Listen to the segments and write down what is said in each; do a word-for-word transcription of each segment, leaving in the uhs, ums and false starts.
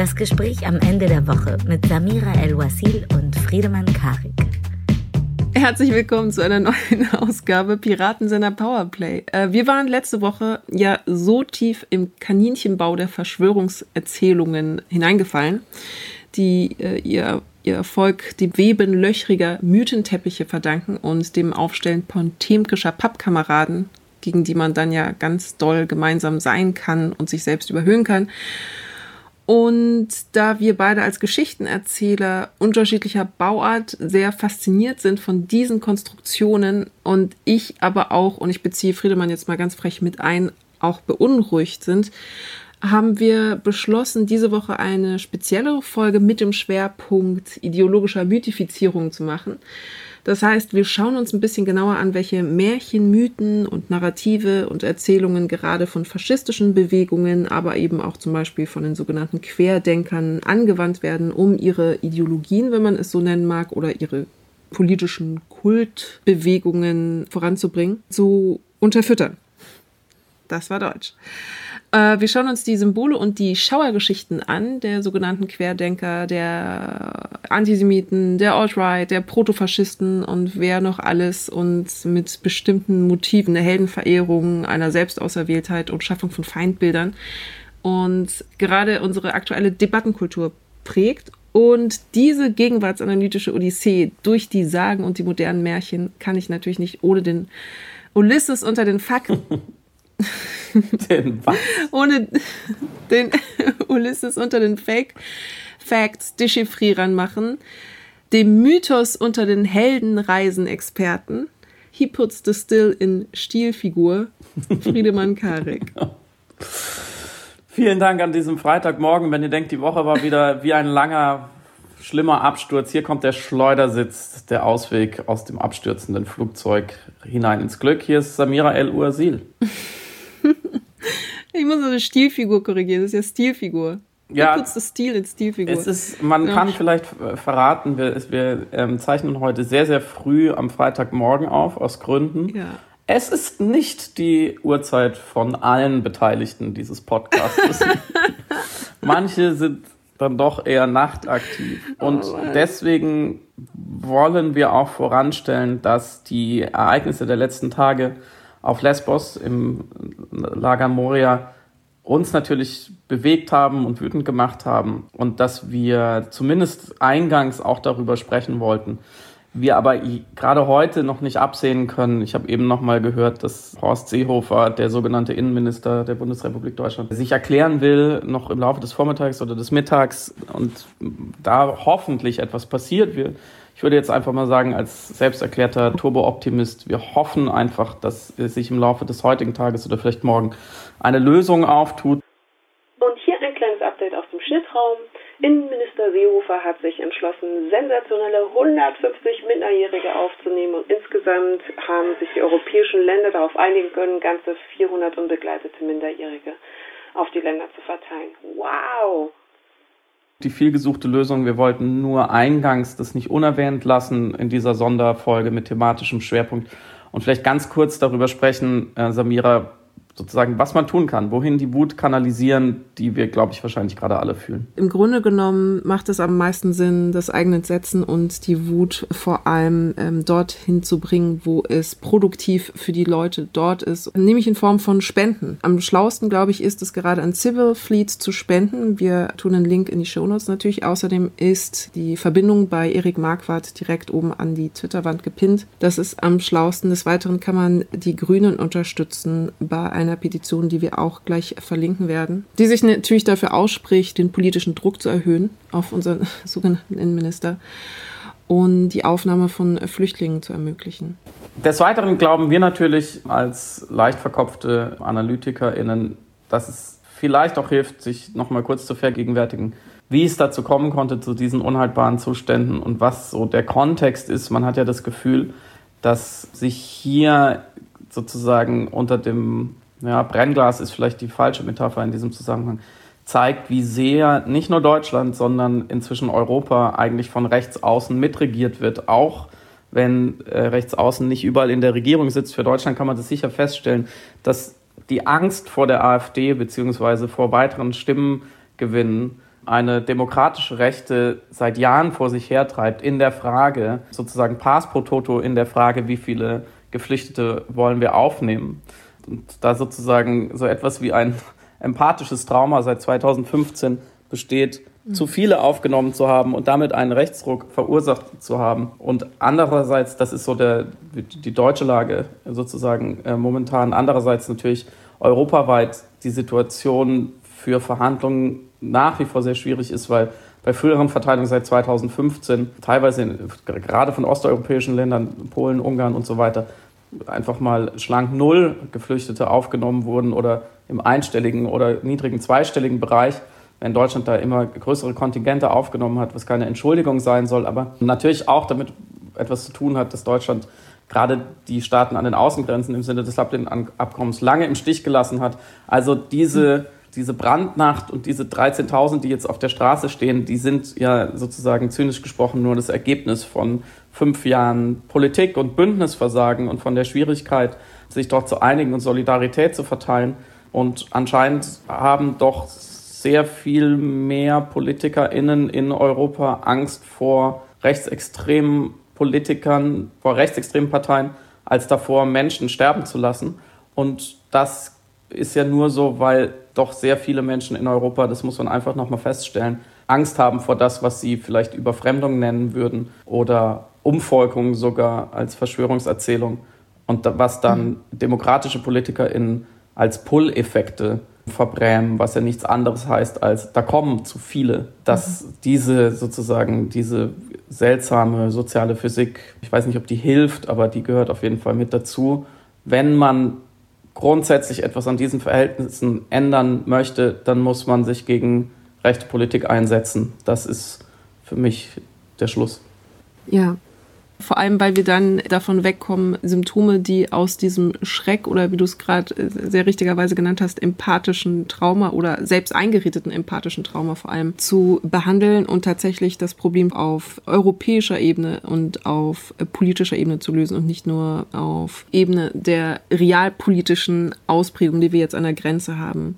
Das Gespräch am Ende der Woche mit Samira El-Wasil und Friedemann Karik. Herzlich willkommen zu einer neuen Ausgabe Piratensender Powerplay. Wir waren letzte Woche ja so tief im Kaninchenbau der Verschwörungserzählungen hineingefallen, die äh, ihr, ihr Erfolg dem Weben löchriger Mythenteppiche verdanken und dem Aufstellen potemkischer Pappkameraden, gegen die man dann ja ganz doll gemeinsam sein kann und sich selbst überhöhen kann. Und da wir beide als Geschichtenerzähler unterschiedlicher Bauart sehr fasziniert sind von diesen Konstruktionen und ich aber auch, und ich beziehe Friedemann jetzt mal ganz frech mit ein, auch beunruhigt sind, haben wir beschlossen, diese Woche eine speziellere Folge mit dem Schwerpunkt ideologischer Mythifizierung zu machen. Das heißt, wir schauen uns ein bisschen genauer an, welche Märchen, Mythen und Narrative und Erzählungen gerade von faschistischen Bewegungen, aber eben auch zum Beispiel von den sogenannten Querdenkern angewandt werden, um ihre Ideologien, wenn man es so nennen mag, oder ihre politischen Kultbewegungen voranzubringen, zu unterfüttern. Das war Deutsch. Äh, wir schauen uns die Symbole und die Schauergeschichten an, der sogenannten Querdenker, der Antisemiten, der Alt-Right, der Protofaschisten und wer noch alles uns mit bestimmten Motiven der Heldenverehrung, einer Selbstauserwähltheit und Schaffung von Feindbildern und gerade unsere aktuelle Debattenkultur prägt. Und diese gegenwartsanalytische Odyssee durch die Sagen und die modernen Märchen kann ich natürlich nicht ohne den Ulysses unter den Fakten Den was? Ohne den Ulysses unter den Fake Facts Dechiffrierern machen, dem Mythos unter den Heldenreisenexperten. He puts the still in Stilfigur. Friedemann Karik. Vielen Dank an diesem Freitagmorgen. Wenn ihr denkt, die Woche war wieder wie ein langer, schlimmer Absturz. Hier kommt der Schleudersitz, der Ausweg aus dem abstürzenden Flugzeug hinein ins Glück. Hier ist Samira El-Wasil. Ich muss eine Stilfigur korrigieren, das ist ja Stilfigur. Ja, du putzt das Stil in Stilfigur. Es ist, man ja. kann vielleicht verraten, wir, wir ähm, zeichnen heute sehr, sehr früh am Freitagmorgen auf, aus Gründen. Ja. Es ist nicht die Uhrzeit von allen Beteiligten dieses Podcasts. Manche sind dann doch eher nachtaktiv. Und oh deswegen wollen wir auch voranstellen, dass die Ereignisse der letzten Tage auf Lesbos im Lager Moria uns natürlich bewegt haben und wütend gemacht haben und dass wir zumindest eingangs auch darüber sprechen wollten. Wir aber gerade heute noch nicht absehen können. Ich habe eben noch mal gehört, dass Horst Seehofer, der sogenannte Innenminister der Bundesrepublik Deutschland, sich erklären will, noch im Laufe des Vormittags oder des Mittags und da hoffentlich etwas passiert wird. Ich würde jetzt einfach mal sagen, als selbsterklärter Turbo-Optimist, wir hoffen einfach, dass sich im Laufe des heutigen Tages oder vielleicht morgen eine Lösung auftut. Und hier ein kleines Update aus dem Schnittraum. Innenminister Seehofer hat sich entschlossen, sensationelle hundertfünfzig Minderjährige aufzunehmen und insgesamt haben sich die europäischen Länder darauf einigen können, ganze vierhundert unbegleitete Minderjährige auf die Länder zu verteilen. Wow! Die vielgesuchte Lösung, wir wollten nur eingangs das nicht unerwähnt lassen in dieser Sonderfolge mit thematischem Schwerpunkt und vielleicht ganz kurz darüber sprechen, äh, Samira, sozusagen, was man tun kann, wohin die Wut kanalisieren, die wir, glaube ich, wahrscheinlich gerade alle fühlen. Im Grunde genommen macht es am meisten Sinn, das eigene Entsetzen und die Wut vor allem ähm, dorthin zu bringen, wo es produktiv für die Leute dort ist, nämlich in Form von Spenden. Am schlauesten, glaube ich, ist es gerade an Civil Fleets zu spenden. Wir tun einen Link in die Shownotes natürlich. Außerdem ist die Verbindung bei Erik Marquardt direkt oben an die Twitter-Wand gepinnt. Das ist am schlauesten. Des Weiteren kann man die Grünen unterstützen bei einer Petition, die wir auch gleich verlinken werden, die sich natürlich dafür ausspricht, den politischen Druck zu erhöhen auf unseren sogenannten Innenminister und die Aufnahme von Flüchtlingen zu ermöglichen. Des Weiteren glauben wir natürlich als leicht verkopfte AnalytikerInnen, dass es vielleicht auch hilft, sich nochmal kurz zu vergegenwärtigen, wie es dazu kommen konnte, zu diesen unhaltbaren Zuständen und was so der Kontext ist. Man hat ja das Gefühl, dass sich hier sozusagen unter dem ja, Brennglas ist vielleicht die falsche Metapher in diesem Zusammenhang, zeigt, wie sehr nicht nur Deutschland, sondern inzwischen Europa eigentlich von rechts außen mitregiert wird, auch wenn äh, rechts außen nicht überall in der Regierung sitzt. Für Deutschland kann man das sicher feststellen, dass die Angst vor der AfD beziehungsweise vor weiteren Stimmengewinnen eine demokratische Rechte seit Jahren vor sich hertreibt in der Frage, sozusagen Pars pro toto in der Frage, wie viele Geflüchtete wollen wir aufnehmen. Und da sozusagen so etwas wie ein empathisches Trauma seit zweitausendfünfzehn besteht, mhm. zu viele aufgenommen zu haben und damit einen Rechtsruck verursacht zu haben. Und andererseits, das ist so der, die deutsche Lage sozusagen äh, momentan, andererseits natürlich europaweit die Situation für Verhandlungen nach wie vor sehr schwierig ist, weil bei früheren Verteilungen seit zweitausendfünfzehn, teilweise in, gerade von osteuropäischen Ländern, Polen, Ungarn und so weiter, einfach mal schlank null Geflüchtete aufgenommen wurden oder im einstelligen oder niedrigen zweistelligen Bereich, wenn Deutschland da immer größere Kontingente aufgenommen hat, was keine Entschuldigung sein soll, aber natürlich auch damit etwas zu tun hat, dass Deutschland gerade die Staaten an den Außengrenzen im Sinne des Dublin-Abkommens lange im Stich gelassen hat. Also diese, diese Brandnacht und diese dreizehntausend, die jetzt auf der Straße stehen, die sind ja sozusagen zynisch gesprochen nur das Ergebnis von fünf Jahren Politik und Bündnisversagen und von der Schwierigkeit, sich dort zu einigen und Solidarität zu verteilen. Und anscheinend haben doch sehr viel mehr PolitikerInnen in Europa Angst vor rechtsextremen Politikern, vor rechtsextremen Parteien, als davor, Menschen sterben zu lassen. Und das ist ja nur so, weil doch sehr viele Menschen in Europa, das muss man einfach nochmal feststellen, Angst haben vor das, was sie vielleicht Überfremdung nennen würden oder Umvolkung sogar als Verschwörungserzählung. Und was dann demokratische PolitikerInnen als Pull-Effekte verbrämen, was ja nichts anderes heißt als, da kommen zu viele, dass mhm. diese sozusagen, diese seltsame soziale Physik, ich weiß nicht, ob die hilft, aber die gehört auf jeden Fall mit dazu. Wenn man grundsätzlich etwas an diesen Verhältnissen ändern möchte, dann muss man sich gegen rechte Politik einsetzen. Das ist für mich der Schluss. Ja. Vor allem, weil wir dann davon wegkommen, Symptome, die aus diesem Schreck oder wie du es gerade sehr richtigerweise genannt hast, empathischen Trauma oder selbst eingeredeten empathischen Trauma vor allem zu behandeln und tatsächlich das Problem auf europäischer Ebene und auf politischer Ebene zu lösen und nicht nur auf Ebene der realpolitischen Ausprägung, die wir jetzt an der Grenze haben.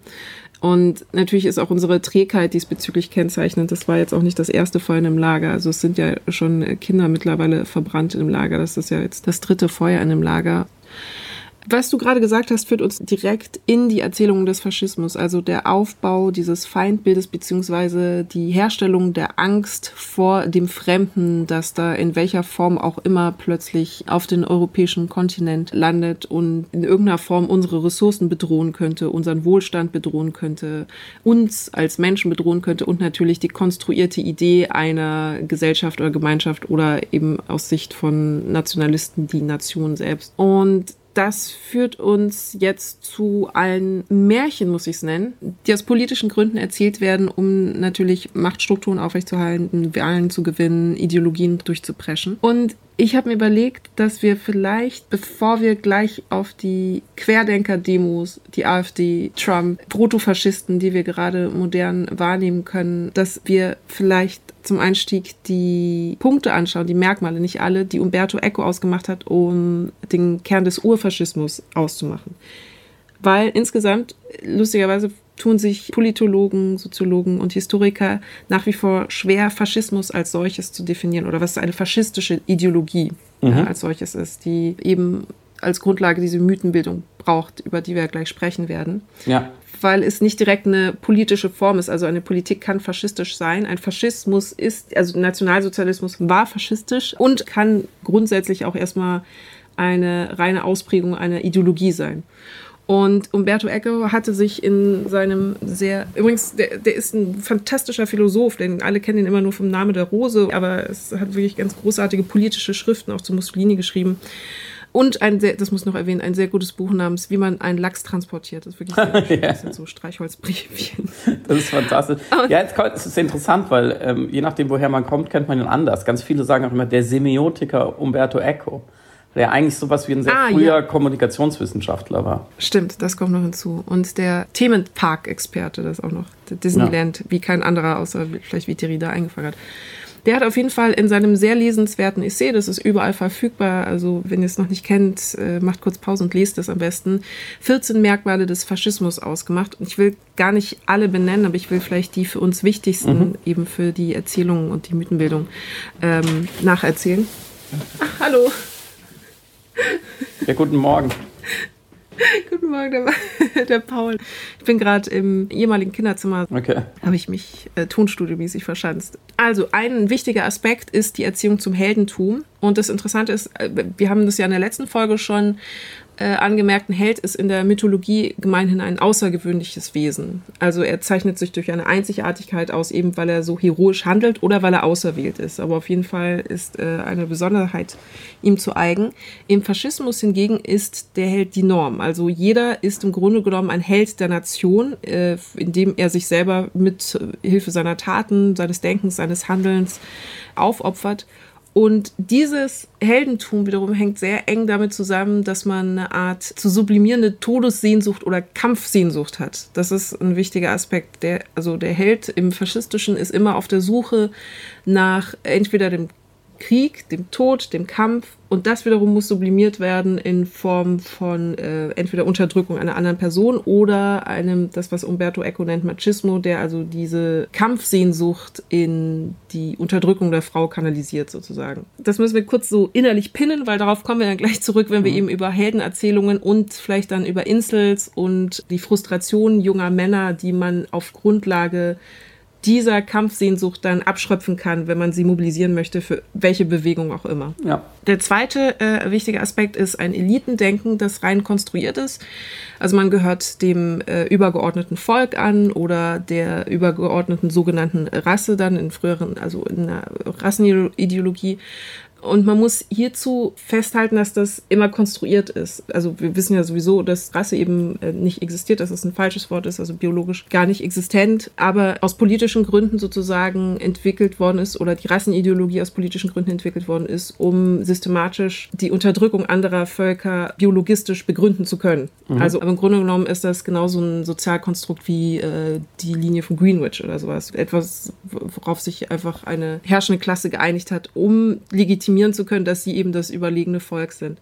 Und natürlich ist auch unsere Trägheit diesbezüglich kennzeichnend. Das war jetzt auch nicht das erste Feuer in einem Lager. Also es sind ja schon Kinder mittlerweile verbrannt in einem Lager. Das ist ja jetzt das dritte Feuer in einem Lager. Was du gerade gesagt hast, führt uns direkt in die Erzählung des Faschismus, also der Aufbau dieses Feindbildes beziehungsweise die Herstellung der Angst vor dem Fremden, das da in welcher Form auch immer plötzlich auf den europäischen Kontinent landet und in irgendeiner Form unsere Ressourcen bedrohen könnte, unseren Wohlstand bedrohen könnte, uns als Menschen bedrohen könnte und natürlich die konstruierte Idee einer Gesellschaft oder Gemeinschaft oder eben aus Sicht von Nationalisten die Nation selbst. Und das führt uns jetzt zu allen Märchen, muss ich es nennen, die aus politischen Gründen erzählt werden, um natürlich Machtstrukturen aufrechtzuerhalten, Wahlen zu gewinnen, Ideologien durchzupreschen. Und ich habe mir überlegt, dass wir vielleicht, bevor wir gleich auf die Querdenker-Demos, die AfD, Trump, Protofaschisten, die wir gerade modern wahrnehmen können, dass wir vielleicht zum Einstieg die Punkte anschauen, die Merkmale, nicht alle, die Umberto Eco ausgemacht hat, um den Kern des Urfaschismus auszumachen. Weil insgesamt, lustigerweise, tun sich Politologen, Soziologen und Historiker nach wie vor schwer, Faschismus als solches zu definieren oder was eine faschistische Ideologie mhm. ja, als solches ist, die eben als Grundlage diese Mythenbildung braucht, über die wir ja gleich sprechen werden. Ja. Weil es nicht direkt eine politische Form ist. Also eine Politik kann faschistisch sein. Ein Faschismus ist, also Nationalsozialismus war faschistisch und kann grundsätzlich auch erstmal eine reine Ausprägung einer Ideologie sein. Und Umberto Eco hatte sich in seinem sehr, übrigens, der, der ist ein fantastischer Philosoph, denn alle kennen ihn immer nur vom Namen der Rose, aber es hat wirklich ganz großartige politische Schriften auch zu Mussolini geschrieben. Und ein sehr, das muss ich noch erwähnen, ein sehr gutes Buch namens Wie man einen Lachs transportiert. Das ist wirklich sehr schön. Das sind so Streichholzbriefchen. Das ist fantastisch. Ja, jetzt ist es interessant, weil ähm, je nachdem, woher man kommt, kennt man ihn anders. Ganz viele sagen auch immer, der Semiotiker Umberto Eco, der eigentlich sowas wie ein sehr ah, früher ja. Kommunikationswissenschaftler war. Stimmt, das kommt noch hinzu. Und der Themenpark-Experte, das auch noch, der Disneyland, ja. wie kein anderer, außer vielleicht wie Derrida eingefragt hat. Der hat auf jeden Fall in seinem sehr lesenswerten Essay, das ist überall verfügbar, also wenn ihr es noch nicht kennt, macht kurz Pause und lest es am besten, vierzehn Merkmale des Faschismus ausgemacht. Und ich will gar nicht alle benennen, aber ich will vielleicht die für uns wichtigsten, mhm. eben für die Erzählungen und die Mythenbildung ähm, nacherzählen. Ach, hallo. Ja, guten Morgen. Guten Morgen, der, der Paul. Ich bin gerade im ehemaligen Kinderzimmer, okay. habe ich mich äh, tonstudiomäßig verschanzt. Also ein wichtiger Aspekt ist die Erziehung zum Heldentum. Und das Interessante ist, wir haben das ja in der letzten Folge schon äh, angemerkt, ein Held ist in der Mythologie gemeinhin ein außergewöhnliches Wesen. Also er zeichnet sich durch eine Einzigartigkeit aus, eben weil er so heroisch handelt oder weil er auserwählt ist. Aber auf jeden Fall ist äh, eine Besonderheit ihm zu eigen. Im Faschismus hingegen ist der Held die Norm. Also jeder ist im Grunde genommen ein Held der Nation, äh, indem er sich selber mit Hilfe seiner Taten, seines Denkens, seines Handelns aufopfert. Und dieses Heldentum wiederum hängt sehr eng damit zusammen, dass man eine Art zu sublimierende Todessehnsucht oder Kampfsehnsucht hat. Das ist ein wichtiger Aspekt. Der, also der Held im Faschistischen ist immer auf der Suche nach entweder dem Krieg, dem Tod, dem Kampf, und das wiederum muss sublimiert werden in Form von äh, entweder Unterdrückung einer anderen Person oder einem, das was Umberto Eco nennt, Machismo, der also diese Kampfsehnsucht in die Unterdrückung der Frau kanalisiert sozusagen. Das müssen wir kurz so innerlich pinnen, weil darauf kommen wir dann gleich zurück, wenn wir mhm. eben über Heldenerzählungen und vielleicht dann über Incels und die Frustration junger Männer, die man auf Grundlage dieser Kampfsehnsucht dann abschröpfen kann, wenn man sie mobilisieren möchte, für welche Bewegung auch immer. Ja. Der zweite äh, wichtige Aspekt ist ein Elitendenken, das rein konstruiert ist. Also man gehört dem äh, übergeordneten Volk an oder der übergeordneten sogenannten Rasse dann in früheren, also in der Rassenideologie. Und man muss hierzu festhalten, dass das immer konstruiert ist. Also wir wissen ja sowieso, dass Rasse eben nicht existiert, dass es ein falsches Wort ist, also biologisch gar nicht existent, aber aus politischen Gründen sozusagen entwickelt worden ist oder die Rassenideologie aus politischen Gründen entwickelt worden ist, um systematisch die Unterdrückung anderer Völker biologistisch begründen zu können. Mhm. Also aber im Grunde genommen ist das genauso ein Sozialkonstrukt wie äh, die Linie von Greenwich oder sowas. Etwas, worauf sich einfach eine herrschende Klasse geeinigt hat, um legitimieren zu können, dass sie eben das überlegene Volk sind.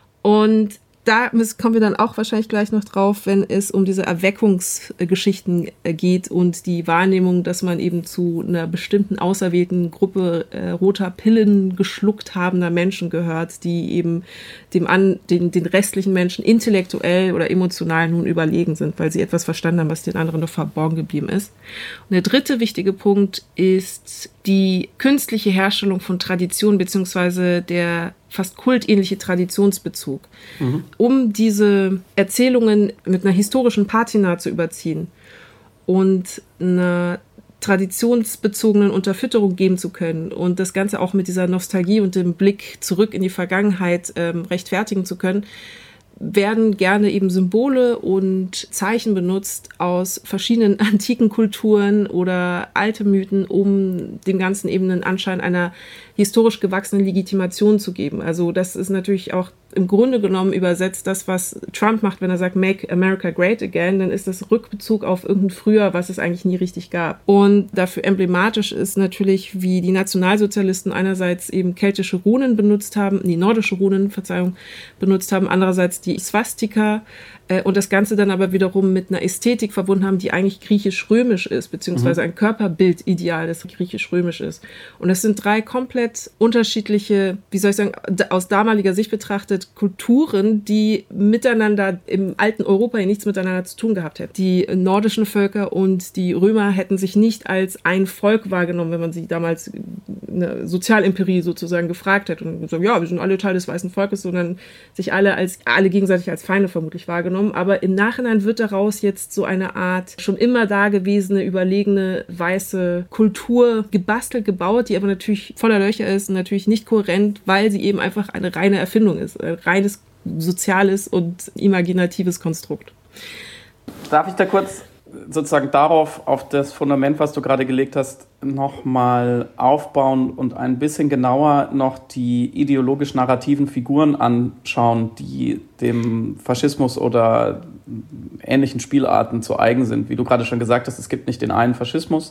Und da kommen wir dann auch wahrscheinlich gleich noch drauf, wenn es um diese Erweckungsgeschichten geht und die Wahrnehmung, dass man eben zu einer bestimmten auserwählten Gruppe äh, roter Pillen geschluckt habender Menschen gehört, die eben dem an, den, den restlichen Menschen intellektuell oder emotional nun überlegen sind, weil sie etwas verstanden haben, was den anderen noch verborgen geblieben ist. Und der dritte wichtige Punkt ist die künstliche Herstellung von Tradition beziehungsweise der fast kultähnliche Traditionsbezug, mhm. um diese Erzählungen mit einer historischen Patina zu überziehen und einer traditionsbezogenen Unterfütterung geben zu können und das Ganze auch mit dieser Nostalgie und dem Blick zurück in die Vergangenheit ähm, rechtfertigen zu können, werden gerne eben Symbole und Zeichen benutzt aus verschiedenen antiken Kulturen oder alte Mythen, um dem Ganzen eben einen Anschein einer historisch gewachsenen Legitimation zu geben. Also das ist natürlich auch im Grunde genommen übersetzt das, was Trump macht, wenn er sagt, Make America Great Again, dann ist das Rückbezug auf irgendein Früher, was es eigentlich nie richtig gab. Und dafür emblematisch ist natürlich, wie die Nationalsozialisten einerseits eben keltische Runen benutzt haben, die nordische Runen, Verzeihung, benutzt haben, andererseits die Swastika, äh, und das Ganze dann aber wiederum mit einer Ästhetik verbunden haben, die eigentlich griechisch-römisch ist, beziehungsweise ein Körperbildideal, das griechisch-römisch ist. Und das sind drei komplett unterschiedliche, wie soll ich sagen, aus damaliger Sicht betrachtet, Kulturen, die miteinander im alten Europa nichts miteinander zu tun gehabt hätten. Die nordischen Völker und die Römer hätten sich nicht als ein Volk wahrgenommen, wenn man sie damals eine Sozialimperie sozusagen gefragt hätte und gesagt, ja, wir sind alle Teil des weißen Volkes, sondern sich alle als alle gegenseitig als Feinde vermutlich wahrgenommen. Aber im Nachhinein wird daraus jetzt so eine Art schon immer dagewesene, überlegene, weiße Kultur gebastelt, gebaut, die aber natürlich voller Löcher ist und natürlich nicht kohärent, weil sie eben einfach eine reine Erfindung ist, ein reines soziales und imaginatives Konstrukt. Darf ich da kurz sozusagen darauf, auf das Fundament, was du gerade gelegt hast, nochmal aufbauen und ein bisschen genauer noch die ideologisch-narrativen Figuren anschauen, die dem Faschismus oder ähnlichen Spielarten zu eigen sind. Wie du gerade schon gesagt hast, es gibt nicht den einen Faschismus,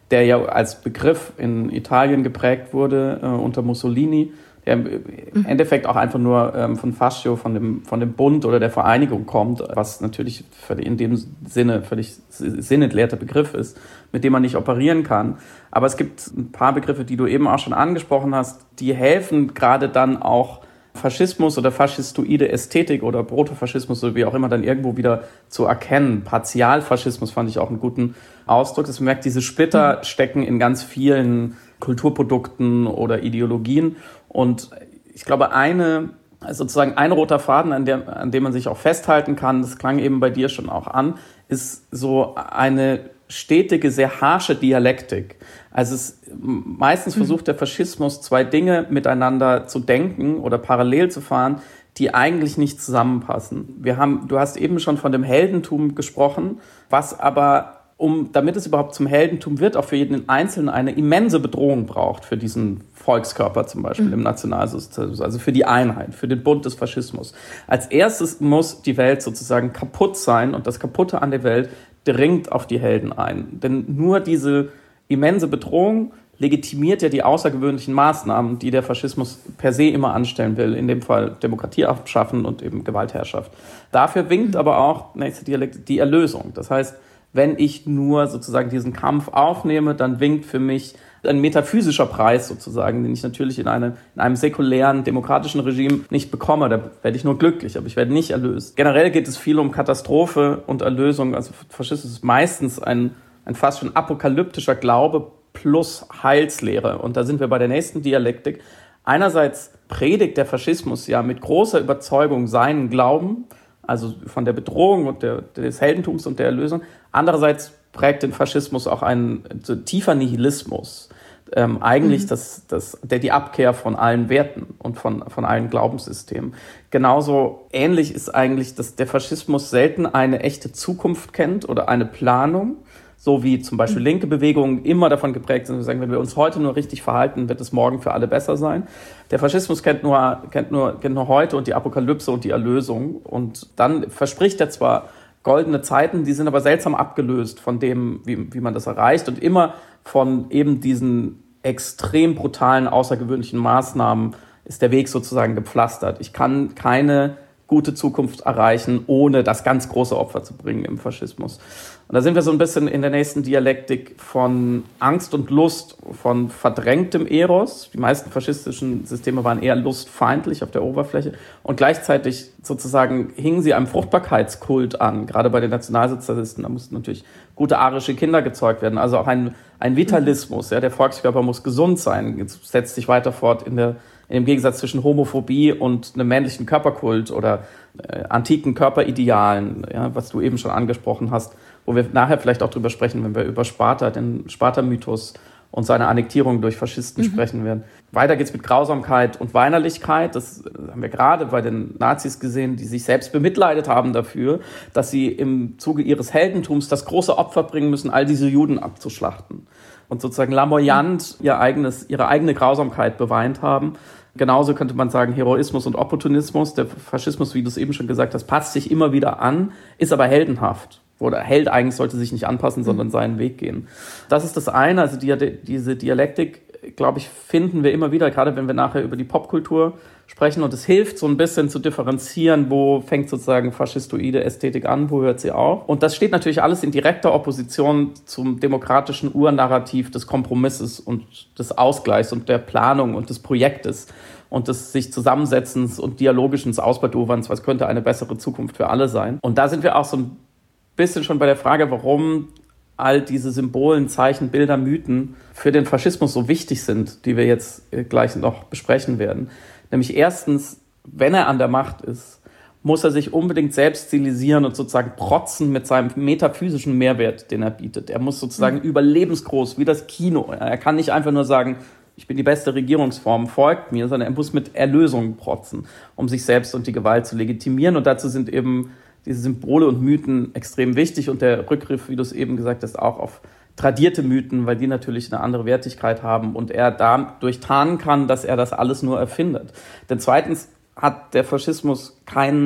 der ja als Begriff in Italien geprägt wurde äh, unter Mussolini, der im Endeffekt auch einfach nur ähm, von Fascio, von dem, von dem Bund oder der Vereinigung kommt, was natürlich in dem Sinne völlig sinnentleerter Begriff ist, mit dem man nicht operieren kann. Aber es gibt ein paar Begriffe, die du eben auch schon angesprochen hast, die helfen gerade dann auch Faschismus oder faschistoide Ästhetik oder Protofaschismus oder wie auch immer dann irgendwo wieder zu erkennen. Partialfaschismus fand ich auch einen guten Ausdruck. Das merkt, diese Splitter stecken in ganz vielen Kulturprodukten oder Ideologien. Und ich glaube, eine, sozusagen ein roter Faden, an, der, an dem man sich auch festhalten kann, das klang eben bei dir schon auch an, ist so eine stetige, sehr harsche Dialektik. Also es, meistens versucht der Faschismus, zwei Dinge miteinander zu denken oder parallel zu fahren, die eigentlich nicht zusammenpassen. Wir haben, du hast eben schon von dem Heldentum gesprochen, was aber, um, damit es überhaupt zum Heldentum wird, auch für jeden Einzelnen eine immense Bedrohung braucht für diesen Volkskörper zum Beispiel mhm. im Nationalsozialismus, also für die Einheit, für den Bund des Faschismus. Als erstes muss die Welt sozusagen kaputt sein und das Kaputte an der Welt dringt auf die Helden ein. Denn nur diese immense Bedrohung legitimiert ja die außergewöhnlichen Maßnahmen, die der Faschismus per se immer anstellen will, in dem Fall Demokratie abschaffen und eben Gewaltherrschaft. Dafür winkt aber auch, nächste Dialekt, die Erlösung. Das heißt, wenn ich nur sozusagen diesen Kampf aufnehme, dann winkt für mich ein metaphysischer Preis sozusagen, den ich natürlich in, eine, in einem säkulären, demokratischen Regime nicht bekomme. Da werde ich nur glücklich, aber ich werde nicht erlöst. Generell geht es viel um Katastrophe und Erlösung. Also Faschismus ist meistens ein, ein fast schon apokalyptischer Glaube plus Heilslehre. Und da sind wir bei der nächsten Dialektik. Einerseits predigt der Faschismus ja mit großer Überzeugung seinen Glauben, also von der Bedrohung und der, des Heldentums und der Erlösung. Andererseits prägt den Faschismus auch ein so tiefer Nihilismus, ähm, eigentlich mhm. das, das, der, die Abkehr von allen Werten und von, von allen Glaubenssystemen. Genauso ähnlich ist eigentlich, dass der Faschismus selten eine echte Zukunft kennt oder eine Planung, so wie zum Beispiel linke Bewegungen immer davon geprägt sind, dass wir sagen, wenn wir uns heute nur richtig verhalten, wird es morgen für alle besser sein. Der Faschismus kennt nur, kennt nur, kennt nur heute und die Apokalypse und die Erlösung. Und dann verspricht er zwar goldene Zeiten, die sind aber seltsam abgelöst von dem, wie, wie man das erreicht und immer von eben diesen extrem brutalen, außergewöhnlichen Maßnahmen ist der Weg sozusagen gepflastert. Ich kann keine gute Zukunft erreichen, ohne das ganz große Opfer zu bringen im Faschismus. Und da sind wir so ein bisschen in der nächsten Dialektik von Angst und Lust, von verdrängtem Eros. Die meisten faschistischen Systeme waren eher lustfeindlich auf der Oberfläche. Und gleichzeitig sozusagen hingen sie einem Fruchtbarkeitskult an. Gerade bei den Nationalsozialisten, da mussten natürlich gute arische Kinder gezeugt werden. Also auch ein, ein Vitalismus. Ja, der Volkskörper muss gesund sein. Jetzt setzt sich weiter fort in der in dem Gegensatz zwischen Homophobie und einem männlichen Körperkult oder äh, antiken Körperidealen, ja, was du eben schon angesprochen hast, wo wir nachher vielleicht auch drüber sprechen, wenn wir über Sparta, den Sparta-Mythos und seine Annektierung durch Faschisten mhm. sprechen werden. Weiter geht's mit Grausamkeit und Weinerlichkeit. Das haben wir gerade bei den Nazis gesehen, die sich selbst bemitleidet haben dafür, dass sie im Zuge ihres Heldentums das große Opfer bringen müssen, all diese Juden abzuschlachten. Und sozusagen lamoyant ihr eigenes, ihre eigene Grausamkeit beweint haben. Genauso könnte man sagen, Heroismus und Opportunismus. Der Faschismus, wie du es eben schon gesagt hast, passt sich immer wieder an, ist aber heldenhaft. Oder Held eigentlich sollte sich nicht anpassen, sondern seinen Weg gehen. Das ist das eine, also die, diese Dialektik, glaube ich, finden wir immer wieder, gerade wenn wir nachher über die Popkultur sprechen. Und es hilft so ein bisschen zu differenzieren, wo fängt sozusagen faschistoide Ästhetik an, wo hört sie auf. Und das steht natürlich alles in direkter Opposition zum demokratischen Urnarrativ des Kompromisses und des Ausgleichs und der Planung und des Projektes und des sich Zusammensetzens und dialogischen Ausbaduwerns, was könnte eine bessere Zukunft für alle sein. Und da sind wir auch so ein bisschen schon bei der Frage, warum all diese Symbolen, Zeichen, Bilder, Mythen für den Faschismus so wichtig sind, die wir jetzt gleich noch besprechen werden. Nämlich erstens, wenn er an der Macht ist, muss er sich unbedingt selbst stilisieren und sozusagen protzen mit seinem metaphysischen Mehrwert, den er bietet. Er muss sozusagen mhm. überlebensgroß, wie das Kino. Er kann nicht einfach nur sagen, ich bin die beste Regierungsform, folgt mir, sondern er muss mit Erlösung protzen, um sich selbst und die Gewalt zu legitimieren. Und dazu sind eben diese Symbole und Mythen extrem wichtig und der Rückgriff, wie du es eben gesagt hast, auch auf tradierte Mythen, weil die natürlich eine andere Wertigkeit haben und er dadurch tarnen kann, dass er das alles nur erfindet. Denn zweitens hat der Faschismus keinen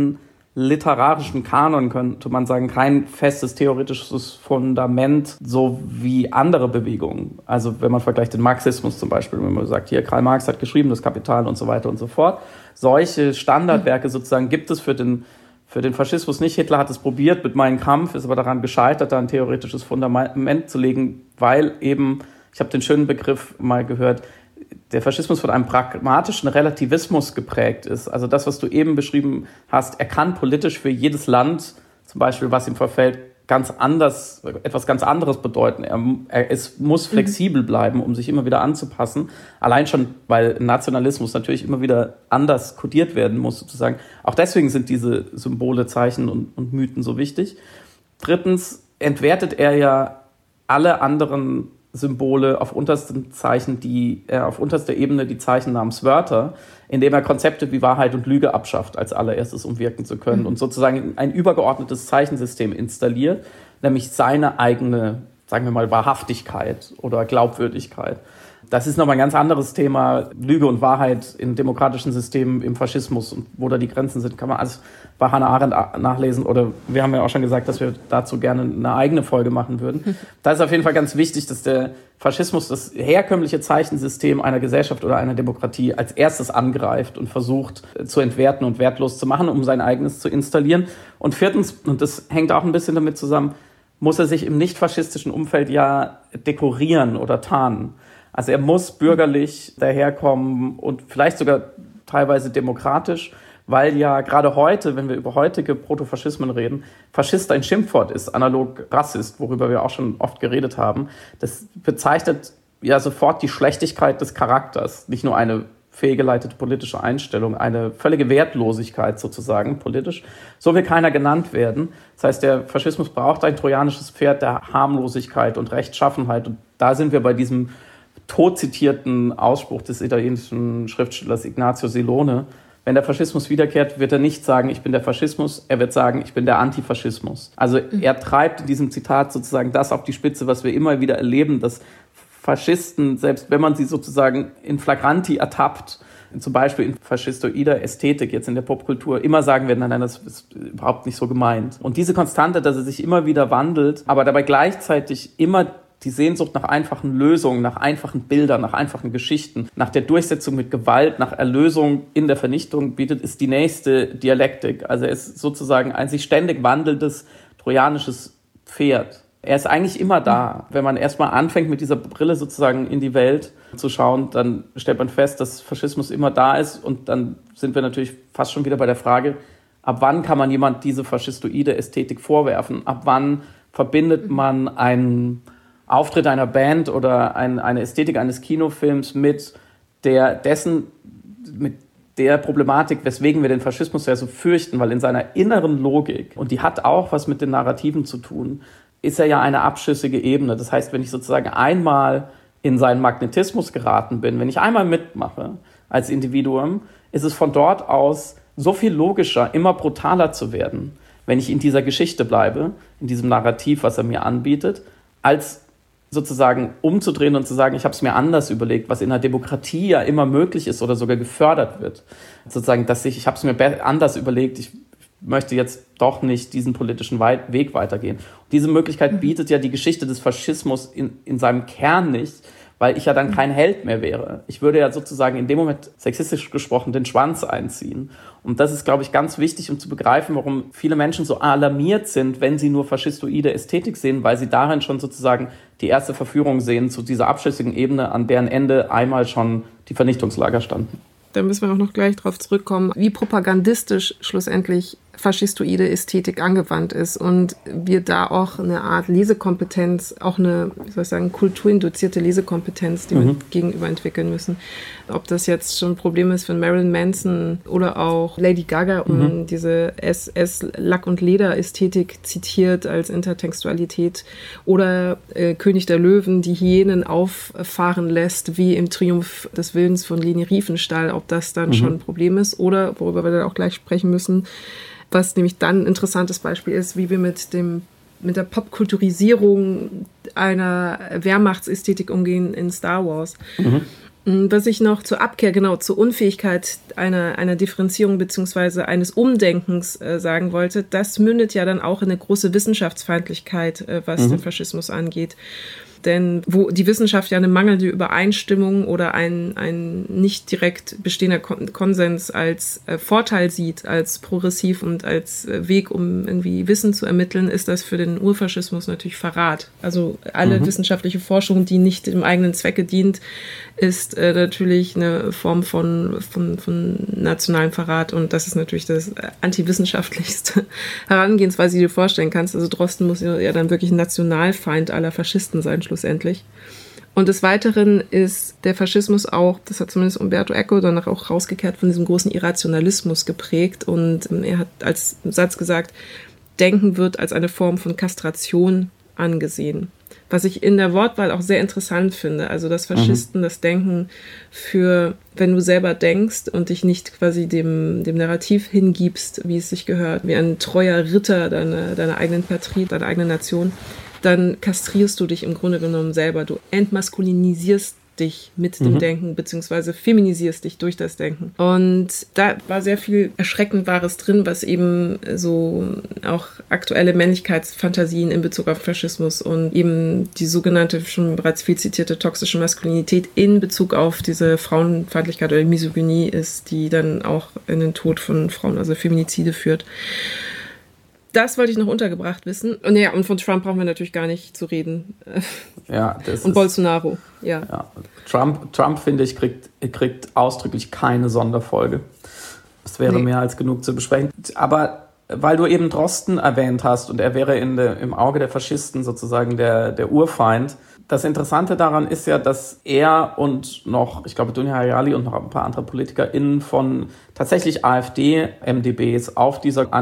literarischen Kanon, könnte man sagen, kein festes theoretisches Fundament, so wie andere Bewegungen. Also wenn man vergleicht den Marxismus zum Beispiel, wenn man sagt, hier Karl Marx hat geschrieben, das Kapital und so weiter und so fort. Solche Standardwerke sozusagen gibt es für den, für den Faschismus nicht. Hitler hat es probiert mit Mein Kampf, ist aber daran gescheitert, da ein theoretisches Fundament zu legen, weil eben, ich habe den schönen Begriff mal gehört, der Faschismus von einem pragmatischen Relativismus geprägt ist. Also das, was du eben beschrieben hast, er kann politisch für jedes Land, zum Beispiel was ihm verfällt, ganz anders, etwas ganz anderes bedeuten. Er, er es muss flexibel bleiben, um sich immer wieder anzupassen. Allein schon, weil Nationalismus natürlich immer wieder anders kodiert werden muss, sozusagen. Auch deswegen sind diese Symbole, Zeichen und, und Mythen so wichtig. Drittens entwertet er ja alle anderen Symbole auf untersten Zeichen, die äh, auf unterster Ebene die Zeichen namens Wörter, indem er Konzepte wie Wahrheit und Lüge abschafft als allererstes, um wirken zu können, mhm. und sozusagen ein übergeordnetes Zeichensystem installiert, nämlich seine eigene, sagen wir mal, Wahrhaftigkeit oder Glaubwürdigkeit. Das ist nochmal ein ganz anderes Thema. Lüge und Wahrheit in demokratischen Systemen, im Faschismus und wo da die Grenzen sind, kann man alles bei Hannah Arendt nachlesen. Oder wir haben ja auch schon gesagt, dass wir dazu gerne eine eigene Folge machen würden. Da ist auf jeden Fall ganz wichtig, dass der Faschismus das herkömmliche Zeichensystem einer Gesellschaft oder einer Demokratie als erstes angreift und versucht zu entwerten und wertlos zu machen, um sein eigenes zu installieren. Und viertens, und das hängt auch ein bisschen damit zusammen, muss er sich im nicht-faschistischen Umfeld ja dekorieren oder tarnen. Also er muss bürgerlich daherkommen und vielleicht sogar teilweise demokratisch, weil ja gerade heute, wenn wir über heutige Protofaschismen reden, Faschist ein Schimpfwort ist, analog Rassist, worüber wir auch schon oft geredet haben. Das bezeichnet ja sofort die Schlechtigkeit des Charakters, nicht nur eine fehlgeleitete politische Einstellung, eine völlige Wertlosigkeit sozusagen politisch. So will keiner genannt werden. Das heißt, der Faschismus braucht ein trojanisches Pferd der Harmlosigkeit und Rechtschaffenheit. Und da sind wir bei diesem tot zitierten Ausspruch des italienischen Schriftstellers Ignazio Silone. Wenn der Faschismus wiederkehrt, wird er nicht sagen, ich bin der Faschismus, er wird sagen, ich bin der Antifaschismus. Also er treibt in diesem Zitat sozusagen das auf die Spitze, was wir immer wieder erleben, dass Faschisten, selbst wenn man sie sozusagen in flagranti ertappt, zum Beispiel in faschistoider Ästhetik, jetzt in der Popkultur, immer sagen werden, nein, nein, das ist überhaupt nicht so gemeint. Und diese Konstante, dass er sich immer wieder wandelt, aber dabei gleichzeitig immer die Sehnsucht nach einfachen Lösungen, nach einfachen Bildern, nach einfachen Geschichten, nach der Durchsetzung mit Gewalt, nach Erlösung in der Vernichtung bietet, ist die nächste Dialektik. Also er ist sozusagen ein sich ständig wandelndes trojanisches Pferd. Er ist eigentlich immer da. Wenn man erstmal anfängt, mit dieser Brille sozusagen in die Welt zu schauen, dann stellt man fest, dass Faschismus immer da ist. Und dann sind wir natürlich fast schon wieder bei der Frage, ab wann kann man jemand diese faschistoide Ästhetik vorwerfen? Ab wann verbindet man einen Auftritt einer Band oder ein, eine Ästhetik eines Kinofilms mit der dessen, mit der Problematik, weswegen wir den Faschismus ja so fürchten, weil in seiner inneren Logik, und die hat auch was mit den Narrativen zu tun, ist er ja eine abschüssige Ebene. Das heißt, wenn ich sozusagen einmal in seinen Magnetismus geraten bin, wenn ich einmal mitmache als Individuum, ist es von dort aus so viel logischer, immer brutaler zu werden, wenn ich in dieser Geschichte bleibe, in diesem Narrativ, was er mir anbietet, als sozusagen umzudrehen und zu sagen, ich habe es mir anders überlegt, was in einer Demokratie ja immer möglich ist oder sogar gefördert wird. Sozusagen, dass ich, ich habe es mir anders überlegt, ich möchte jetzt doch nicht diesen politischen Weg weitergehen. Und diese Möglichkeit bietet ja die Geschichte des Faschismus in, in seinem Kern nicht, weil ich ja dann kein Held mehr wäre. Ich würde ja sozusagen in dem Moment, sexistisch gesprochen, den Schwanz einziehen. Und das ist, glaube ich, ganz wichtig, um zu begreifen, warum viele Menschen so alarmiert sind, wenn sie nur faschistoide Ästhetik sehen, weil sie darin schon sozusagen die erste Verführung sehen zu dieser abschüssigen Ebene, an deren Ende einmal schon die Vernichtungslager standen. Da müssen wir auch noch gleich drauf zurückkommen, wie propagandistisch schlussendlich faschistoide Ästhetik angewandt ist und wir da auch eine Art Lesekompetenz, auch eine, wie soll ich sagen, kulturinduzierte Lesekompetenz, die mhm. wir gegenüber entwickeln müssen. Ob das jetzt schon ein Problem ist von Marilyn Manson oder auch Lady Gaga um mhm. diese S S-Lack- und Leder-Ästhetik zitiert als Intertextualität oder äh, König der Löwen, die Hyänen auffahren lässt, wie im Triumph des Willens von Leni Riefenstahl, ob das dann mhm. schon ein Problem ist oder, worüber wir dann auch gleich sprechen müssen, was nämlich dann ein interessantes Beispiel ist, wie wir mit dem mit der Popkulturisierung einer Wehrmachtsästhetik umgehen in Star Wars. Mhm. Was ich noch zur Abkehr, genau, zur Unfähigkeit einer, einer Differenzierung beziehungsweise eines Umdenkens äh, sagen wollte, das mündet ja dann auch in eine große Wissenschaftsfeindlichkeit, äh, was mhm. den Faschismus angeht. Denn wo die Wissenschaft ja eine mangelnde Übereinstimmung oder ein, ein nicht direkt bestehender Konsens als äh, Vorteil sieht, als progressiv und als äh, Weg, um irgendwie Wissen zu ermitteln, ist das für den Urfaschismus natürlich Verrat. Also alle mhm. wissenschaftliche Forschung, die nicht dem eigenen Zwecke dient, ist äh, natürlich eine Form von, von, von nationalem Verrat. Und das ist natürlich das antiwissenschaftlichste Herangehensweise, die du dir vorstellen kannst. Also Drosten muss ja dann wirklich ein Nationalfeind aller Faschisten sein, schlussendlich. Und des Weiteren ist der Faschismus auch, das hat zumindest Umberto Eco danach auch rausgekehrt, von diesem großen Irrationalismus geprägt. Und er hat als Satz gesagt, Denken wird als eine Form von Kastration angesehen. Was ich in der Wortwahl auch sehr interessant finde. Also, dass Faschisten mhm. das Denken für, wenn du selber denkst und dich nicht quasi dem, dem Narrativ hingibst, wie es sich gehört, wie ein treuer Ritter deiner, deiner eigenen Patrie, deiner eigenen Nation, dann kastrierst du dich im Grunde genommen selber. Du entmaskulinisierst dich mit dem mhm. Denken, beziehungsweise feminisierst dich durch das Denken. Und da war sehr viel Erschreckendbares drin, was eben so auch aktuelle Männlichkeitsfantasien in Bezug auf Faschismus und eben die sogenannte, schon bereits viel zitierte toxische Maskulinität in Bezug auf diese Frauenfeindlichkeit oder Misogynie ist, die dann auch in den Tod von Frauen, also Feminizide führt. Das wollte ich noch untergebracht wissen. Und ja, und von Trump brauchen wir natürlich gar nicht zu reden. Ja, das und ist, Bolsonaro, ja. ja. Trump, Trump, finde ich, kriegt, kriegt ausdrücklich keine Sonderfolge. Es wäre nee. mehr als genug zu besprechen. Aber weil du eben Drosten erwähnt hast und er wäre in de, im Auge der Faschisten sozusagen der, der Urfeind. Das Interessante daran ist ja, dass er und noch, ich glaube, Dunja Hayali und noch ein paar andere PolitikerInnen von tatsächlich AfD-M D Bs auf dieser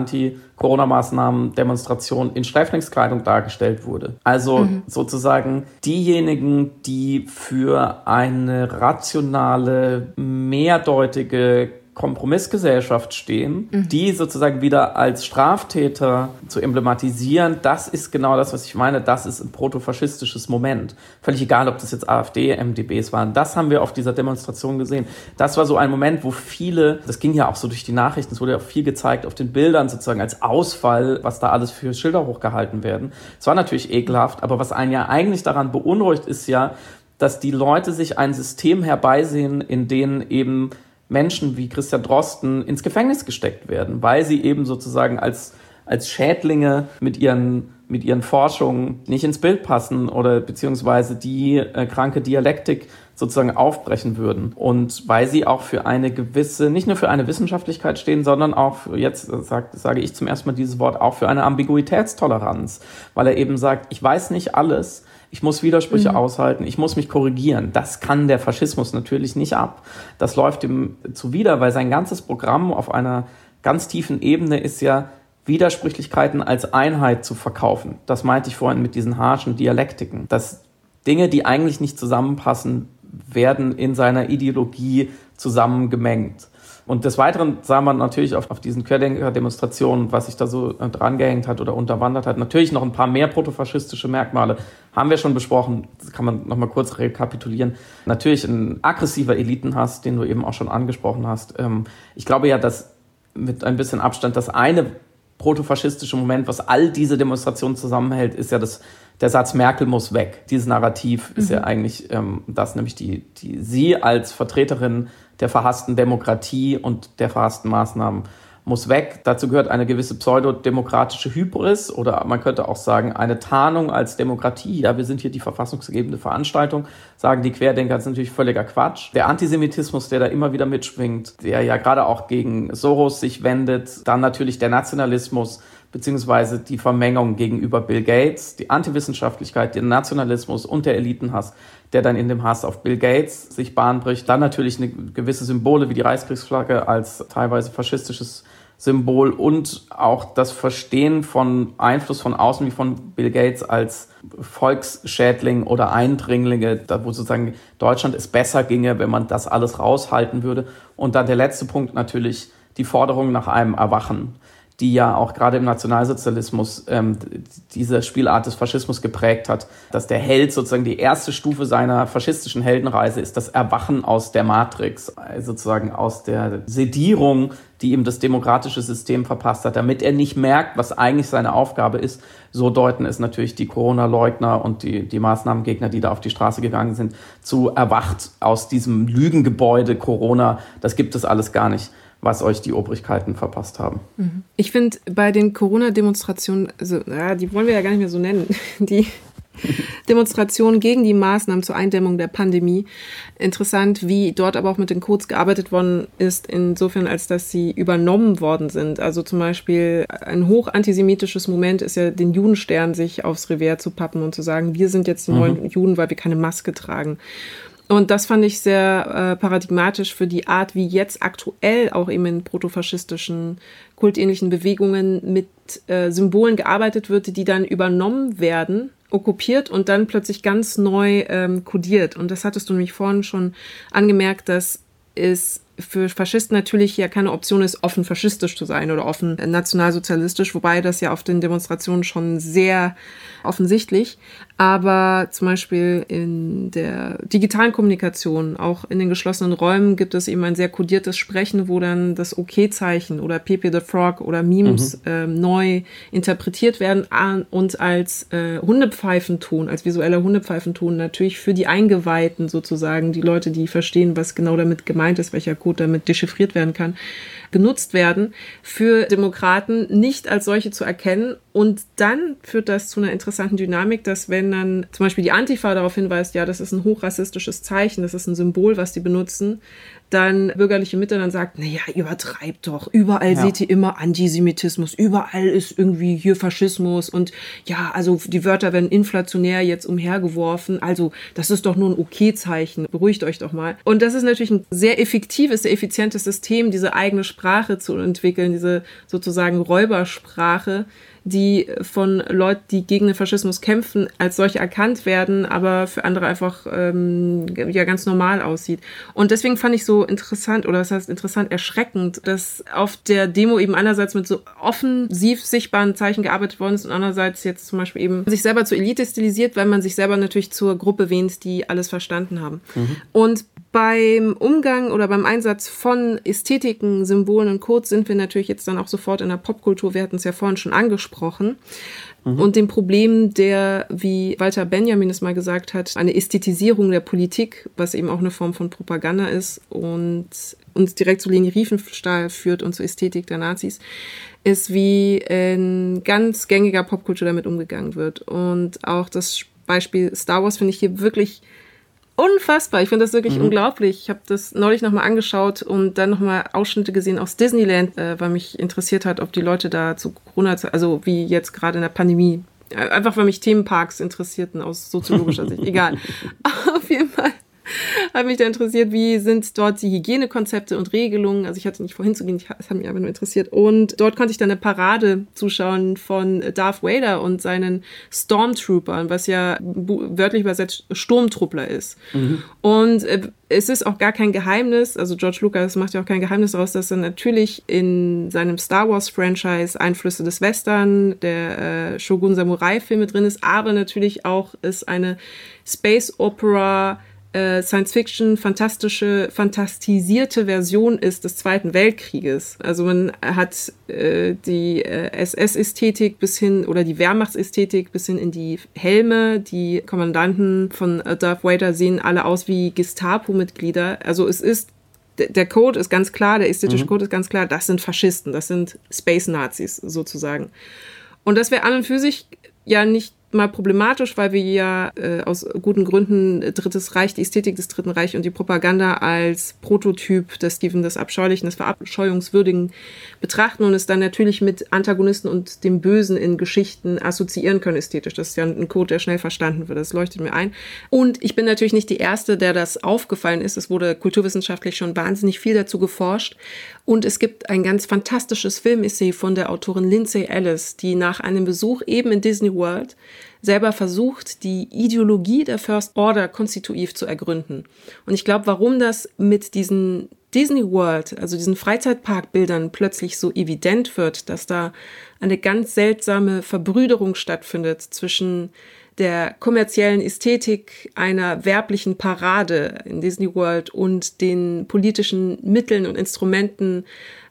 Anti-Corona-Maßnahmen-Demonstration in Sträflingskleidung dargestellt wurde. Also mhm. sozusagen diejenigen, die für eine rationale, mehrdeutige Kompromissgesellschaft stehen, mhm. die sozusagen wieder als Straftäter zu emblematisieren, das ist genau das, was ich meine, das ist ein protofaschistisches Moment. Völlig egal, ob das jetzt AfD-M D Bs waren. Das haben wir auf dieser Demonstration gesehen. Das war so ein Moment, wo viele, das ging ja auch so durch die Nachrichten, es wurde ja auch viel gezeigt auf den Bildern sozusagen als Ausfall, was da alles für Schilder hochgehalten werden. Es war natürlich ekelhaft, aber was einen ja eigentlich daran beunruhigt, ist ja, dass die Leute sich ein System herbeisehen, in dem eben Menschen wie Christian Drosten ins Gefängnis gesteckt werden, weil sie eben sozusagen als, als Schädlinge mit ihren, mit ihren Forschungen nicht ins Bild passen oder beziehungsweise die äh, kranke Dialektik sozusagen aufbrechen würden. Und weil sie auch für eine gewisse, nicht nur für eine Wissenschaftlichkeit stehen, sondern auch, für, jetzt sag, sage ich zum ersten Mal dieses Wort, auch für eine Ambiguitätstoleranz, weil er eben sagt, ich weiß nicht alles, ich muss Widersprüche mhm. aushalten, ich muss mich korrigieren. Das kann der Faschismus natürlich nicht ab. Das läuft ihm zuwider, weil sein ganzes Programm auf einer ganz tiefen Ebene ist ja, Widersprüchlichkeiten als Einheit zu verkaufen. Das meinte ich vorhin mit diesen harschen Dialektiken. Dass Dinge, die eigentlich nicht zusammenpassen, werden in seiner Ideologie zusammengemengt. Und des Weiteren sah man natürlich auf, auf diesen Querdenker-Demonstrationen, was sich da so äh, drangehängt hat oder unterwandert hat, natürlich noch ein paar mehr protofaschistische Merkmale. Haben wir schon besprochen, das kann man noch mal kurz rekapitulieren. Natürlich ein aggressiver Elitenhass, den du eben auch schon angesprochen hast. Ähm, ich glaube ja, dass mit ein bisschen Abstand das eine protofaschistische Moment, was all diese Demonstrationen zusammenhält, ist ja das, der Satz Merkel muss weg. Dieses Narrativ mhm. ist ja eigentlich ähm, das, nämlich die, die sie als Vertreterin der verhassten Demokratie und der verhassten Maßnahmen muss weg. Dazu gehört eine gewisse pseudodemokratische Hybris oder man könnte auch sagen, eine Tarnung als Demokratie. Ja, wir sind hier die verfassungsgebende Veranstaltung, sagen die Querdenker, das ist natürlich völliger Quatsch. Der Antisemitismus, der da immer wieder mitschwingt, der ja gerade auch gegen Soros sich wendet, dann natürlich der Nationalismus, beziehungsweise die Vermengung gegenüber Bill Gates, die Antiwissenschaftlichkeit, der Nationalismus und der Elitenhass, der dann in dem Hass auf Bill Gates sich Bahn bricht. Dann natürlich eine gewisse Symbole wie die Reichskriegsflagge als teilweise faschistisches Symbol und auch das Verstehen von Einfluss von außen wie von Bill Gates als Volksschädling oder Eindringlinge, da wo sozusagen Deutschland es besser ginge, wenn man das alles raushalten würde. Und dann der letzte Punkt natürlich die Forderung nach einem Erwachen. die ja auch gerade im Nationalsozialismus ähm, diese Spielart des Faschismus geprägt hat, dass der Held sozusagen die erste Stufe seiner faschistischen Heldenreise ist, das Erwachen aus der Matrix, sozusagen aus der Sedierung, die ihm das demokratische System verpasst hat, damit er nicht merkt, was eigentlich seine Aufgabe ist. So deuten es natürlich die Corona-Leugner und die, die Maßnahmengegner, die da auf die Straße gegangen sind, zu erwacht aus diesem Lügengebäude Corona. Das gibt es alles gar nicht, was euch die Obrigkeiten verpasst haben. Ich finde bei den Corona-Demonstrationen, also ja, die wollen wir ja gar nicht mehr so nennen, die Demonstrationen gegen die Maßnahmen zur Eindämmung der Pandemie. Interessant, wie dort aber auch mit den Codes gearbeitet worden ist, insofern, als dass sie übernommen worden sind. Also zum Beispiel ein hoch antisemitisches Moment ist ja, den Judenstern sich aufs Revers zu pappen und zu sagen, wir sind jetzt die mhm. neuen Juden, weil wir keine Maske tragen. Und das fand ich sehr äh, paradigmatisch für die Art, wie jetzt aktuell auch eben in protofaschistischen, kultähnlichen Bewegungen mit äh, Symbolen gearbeitet wird, die dann übernommen werden, okkupiert und dann plötzlich ganz neu ähm, kodiert. Und das hattest du nämlich vorhin schon angemerkt, dass es für Faschisten natürlich ja keine Option ist, offen faschistisch zu sein oder offen nationalsozialistisch, wobei das ja auf den Demonstrationen schon sehr offensichtlich. Aber zum Beispiel in der digitalen Kommunikation, auch in den geschlossenen Räumen, gibt es eben ein sehr kodiertes Sprechen, wo dann das OK-Zeichen oder Pepe the Frog oder Memes mhm. äh, neu interpretiert werden und als äh, Hundepfeifenton, als visueller Hundepfeifenton natürlich für die Eingeweihten sozusagen, die Leute, die verstehen, was genau damit gemeint ist, welcher Code damit dechiffriert werden kann, genutzt werden, für Demokraten nicht als solche zu erkennen. Und dann führt das zu einer interessanten Dynamik, dass wenn dann zum Beispiel die Antifa darauf hinweist, ja, das ist ein hochrassistisches Zeichen, das ist ein Symbol, was die benutzen, dann bürgerliche Mitte dann sagt, naja, übertreibt doch, überall ja. seht ihr immer Antisemitismus, überall ist irgendwie hier Faschismus und ja, also die Wörter werden inflationär jetzt umhergeworfen, also das ist doch nur ein OK-Zeichen, beruhigt euch doch mal. Und das ist natürlich ein sehr effektives, sehr effizientes System, diese eigene Sprache zu entwickeln, diese sozusagen Räubersprache, die von Leuten, die gegen den Faschismus kämpfen, als solche erkannt werden, aber für andere einfach ähm, ja ganz normal aussieht. Und deswegen fand ich so interessant, oder das heißt interessant, erschreckend, dass auf der Demo eben einerseits mit so offensiv sichtbaren Zeichen gearbeitet worden ist und andererseits jetzt zum Beispiel eben sich selber zur Elite stilisiert, weil man sich selber natürlich zur Gruppe wähnt, die alles verstanden haben. Mhm. Und beim Umgang oder beim Einsatz von Ästhetiken, Symbolen und Codes sind wir natürlich jetzt dann auch sofort in der Popkultur, wir hatten es ja vorhin schon angesprochen, mhm. und dem Problem der, wie Walter Benjamin es mal gesagt hat, eine Ästhetisierung der Politik, was eben auch eine Form von Propaganda ist und uns direkt zu Leni Riefenstahl führt und zur Ästhetik der Nazis, ist, wie in ganz gängiger Popkultur damit umgegangen wird. Und auch das Beispiel Star Wars finde ich hier wirklich unfassbar. Ich finde das wirklich mhm. unglaublich. Ich habe das neulich nochmal angeschaut und dann nochmal Ausschnitte gesehen aus Disneyland, äh, weil mich interessiert hat, ob die Leute da zu Corona, also wie jetzt gerade in der Pandemie, einfach weil mich Themenparks interessierten aus soziologischer Sicht. Egal. Auf jeden Fall hat mich da interessiert, wie sind dort die Hygienekonzepte und Regelungen. Also ich hatte nicht vorhin zu gehen, es hat mich aber nur interessiert. Und dort konnte ich dann eine Parade zuschauen von Darth Vader und seinen Stormtroopern, was ja wörtlich übersetzt Sturmtruppler ist. Mhm. Und äh, es ist auch gar kein Geheimnis, also George Lucas macht ja auch kein Geheimnis daraus, dass er natürlich in seinem Star Wars Franchise Einflüsse des Western, der äh, Shogun Samurai Filme drin ist, aber natürlich auch ist eine Space Opera, Science-Fiction, fantastische, fantastisierte Version ist des Zweiten Weltkrieges. Also man hat äh, die äh, S S-Ästhetik bis hin, oder die Wehrmachtsästhetik bis hin in die Helme. Die Kommandanten von Darth Vader sehen alle aus wie Gestapo-Mitglieder. Also es ist, der Code ist ganz klar, der ästhetische mhm. Code ist ganz klar, das sind Faschisten, das sind Space-Nazis sozusagen. Und das wäre an und für sich ja nicht mal problematisch, weil wir ja äh, aus guten Gründen Drittes Reich, die Ästhetik des Dritten Reich und die Propaganda als Prototyp des Steven des Abscheulichen, des Verabscheuungswürdigen betrachten und es dann natürlich mit Antagonisten und dem Bösen in Geschichten assoziieren können ästhetisch. Das ist ja ein Code, der schnell verstanden wird. Das leuchtet mir ein. Und ich bin natürlich nicht die Erste, der das aufgefallen ist. Es wurde kulturwissenschaftlich schon wahnsinnig viel dazu geforscht. Und es gibt ein ganz fantastisches Filmessay von der Autorin Lindsay Ellis, die nach einem Besuch eben in Disney World selber versucht, die Ideologie der First Order konstitutiv zu ergründen. Und ich glaube, warum das mit diesen Disney World, also diesen Freizeitparkbildern, plötzlich so evident wird, dass da eine ganz seltsame Verbrüderung stattfindet zwischen der kommerziellen Ästhetik einer werblichen Parade in Disney World und den politischen Mitteln und Instrumenten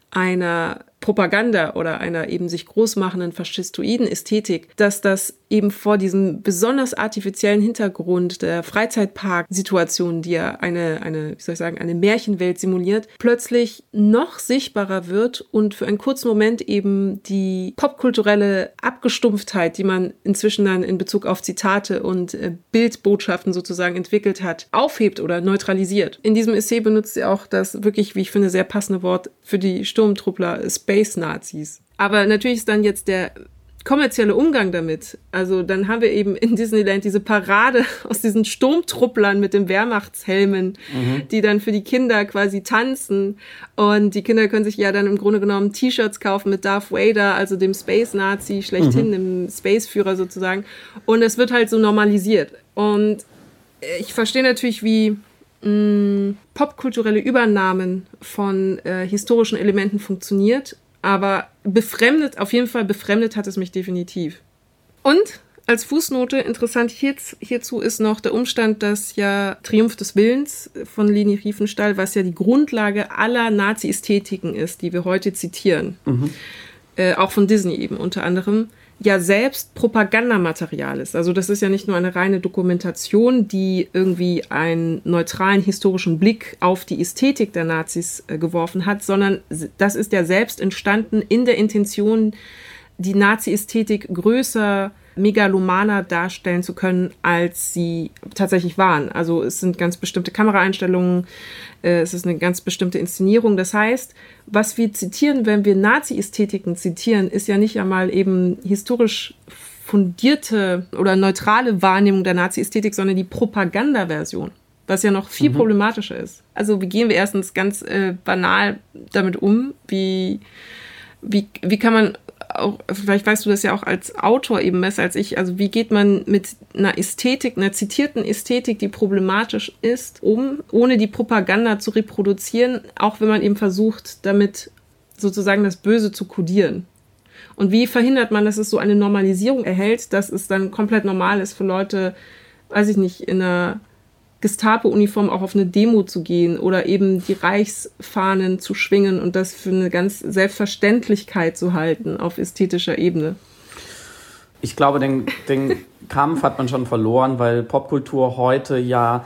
einer Propaganda oder einer eben sich großmachenden faschistoiden Ästhetik, dass das eben vor diesem besonders artifiziellen Hintergrund der Freizeitpark-Situation, die ja eine, eine, wie soll ich sagen, eine Märchenwelt simuliert, plötzlich noch sichtbarer wird und für einen kurzen Moment eben die popkulturelle Abgestumpftheit, die man inzwischen dann in Bezug auf Zitate und äh, Bildbotschaften sozusagen entwickelt hat, aufhebt oder neutralisiert. In diesem Essay benutzt sie auch das wirklich, wie ich finde, sehr passende Wort für die Sturmtruppler, Space-Nazis. Aber natürlich ist dann jetzt der kommerzielle Umgang damit. Also dann haben wir eben in Disneyland diese Parade aus diesen Sturmtrupplern mit den Wehrmachtshelmen, mhm. die dann für die Kinder quasi tanzen. Und die Kinder können sich ja dann im Grunde genommen T-Shirts kaufen mit Darth Vader, also dem Space-Nazi schlechthin, mhm. dem Space-Führer sozusagen. Und es wird halt so normalisiert. Und ich verstehe natürlich, wie mh, popkulturelle Übernahmen von äh, historischen Elementen funktioniert. Aber befremdet, auf jeden Fall befremdet hat es mich definitiv. Und als Fußnote interessant hierzu ist noch der Umstand, dass ja Triumph des Willens von Leni Riefenstahl, was ja die Grundlage aller Nazi-Ästhetiken ist, die wir heute zitieren, mhm. äh, auch von Disney eben unter anderem, ja selbst Propagandamaterial ist. Also das ist ja nicht nur eine reine Dokumentation, die irgendwie einen neutralen historischen Blick auf die Ästhetik der Nazis äh, geworfen hat, sondern das ist ja selbst entstanden in der Intention, die Nazi-Ästhetik größer, megalomaner darstellen zu können, als sie tatsächlich waren. Also es sind ganz bestimmte Kameraeinstellungen, äh, es ist eine ganz bestimmte Inszenierung. Das heißt, was wir zitieren, wenn wir Nazi-Ästhetiken zitieren, ist ja nicht einmal eben historisch fundierte oder neutrale Wahrnehmung der Nazi-Ästhetik, sondern die Propagandaversion, was ja noch viel mhm. problematischer ist. Also wie gehen wir erstens ganz äh, banal damit um? Wie, wie, wie kann man auch, vielleicht weißt du das ja auch als Autor eben besser als ich, also wie geht man mit einer Ästhetik, einer zitierten Ästhetik, die problematisch ist, um, ohne die Propaganda zu reproduzieren, auch wenn man eben versucht, damit sozusagen das Böse zu kodieren. Und wie verhindert man, dass es so eine Normalisierung erhält, dass es dann komplett normal ist für Leute, weiß ich nicht, in einer Gestapo-Uniform auch auf eine Demo zu gehen oder eben die Reichsfahnen zu schwingen und das für eine ganz Selbstverständlichkeit zu halten auf ästhetischer Ebene? Ich glaube, den, den Kampf hat man schon verloren, weil Popkultur heute ja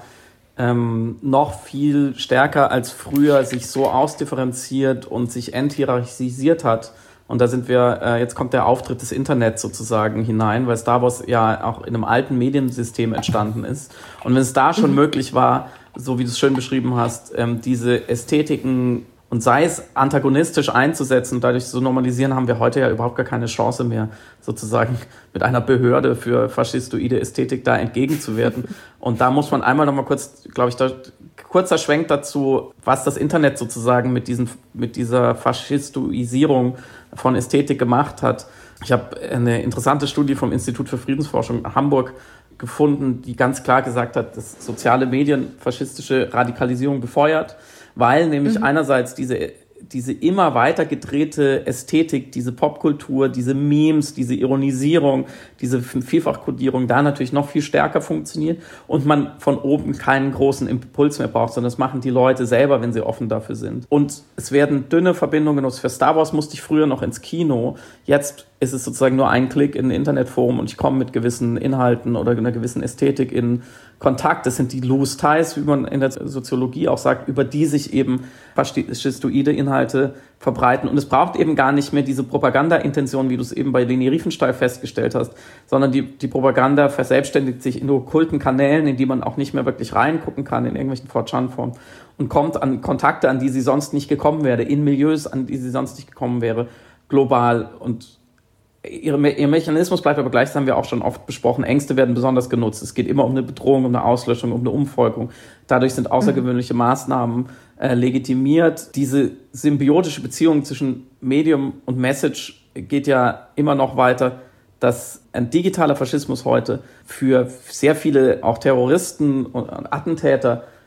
ähm, noch viel stärker als früher sich so ausdifferenziert und sich enthierarchisiert hat. Und da sind wir, äh, jetzt kommt der Auftritt des Internets sozusagen hinein, weil Star Wars ja auch in einem alten Mediensystem entstanden ist. Und wenn es da schon mhm. möglich war, so wie du es schön beschrieben hast, ähm, diese Ästhetiken und sei es antagonistisch einzusetzen und dadurch zu normalisieren, haben wir heute ja überhaupt gar keine Chance mehr, sozusagen mit einer Behörde für faschistoide Ästhetik da entgegenzuwirken. Und da muss man einmal noch mal kurz, glaube ich, da, kurzer Schwenk dazu, was das Internet sozusagen mit, diesen, mit dieser Faschistoisierung von Ästhetik gemacht hat. Ich habe eine interessante Studie vom Institut für Friedensforschung Hamburg gefunden, die ganz klar gesagt hat, dass soziale Medien faschistische Radikalisierung befeuert, weil nämlich mhm. einerseits diese, diese immer weiter gedrehte Ästhetik, diese Popkultur, diese Memes, diese Ironisierung, diese Vielfachkodierung da natürlich noch viel stärker funktioniert und man von oben keinen großen Impuls mehr braucht, sondern das machen die Leute selber, wenn sie offen dafür sind. Und es werden dünne Verbindungen genutzt. Für Star Wars musste ich früher noch ins Kino. Jetzt ist es sozusagen nur ein Klick in ein Internetforum und ich komme mit gewissen Inhalten oder einer gewissen Ästhetik in Kontakt. Das sind die Loose Ties, wie man in der Soziologie auch sagt, über die sich eben faschistoide Inhalte verbreiten. Und es braucht eben gar nicht mehr diese Propaganda-Intention, wie du es eben bei Leni Riefenstahl festgestellt hast, sondern die, die Propaganda verselbstständigt sich in okkulten Kanälen, in die man auch nicht mehr wirklich reingucken kann, in irgendwelchen four chan-Foren und kommt an Kontakte, an die sie sonst nicht gekommen wäre, in Milieus, an die sie sonst nicht gekommen wäre, global. Und Ihr, ihr Mechanismus bleibt aber gleich, das haben wir auch schon oft besprochen. Ängste werden besonders genutzt. Es geht immer um eine Bedrohung, um eine Auslöschung, um eine Umvolkung. Dadurch sind außergewöhnliche Maßnahmen äh, legitimiert. Diese symbiotische Beziehung zwischen Medium und Message geht ja immer noch weiter, dass ein digitaler Faschismus heute für sehr viele auch Terroristen und Attentäter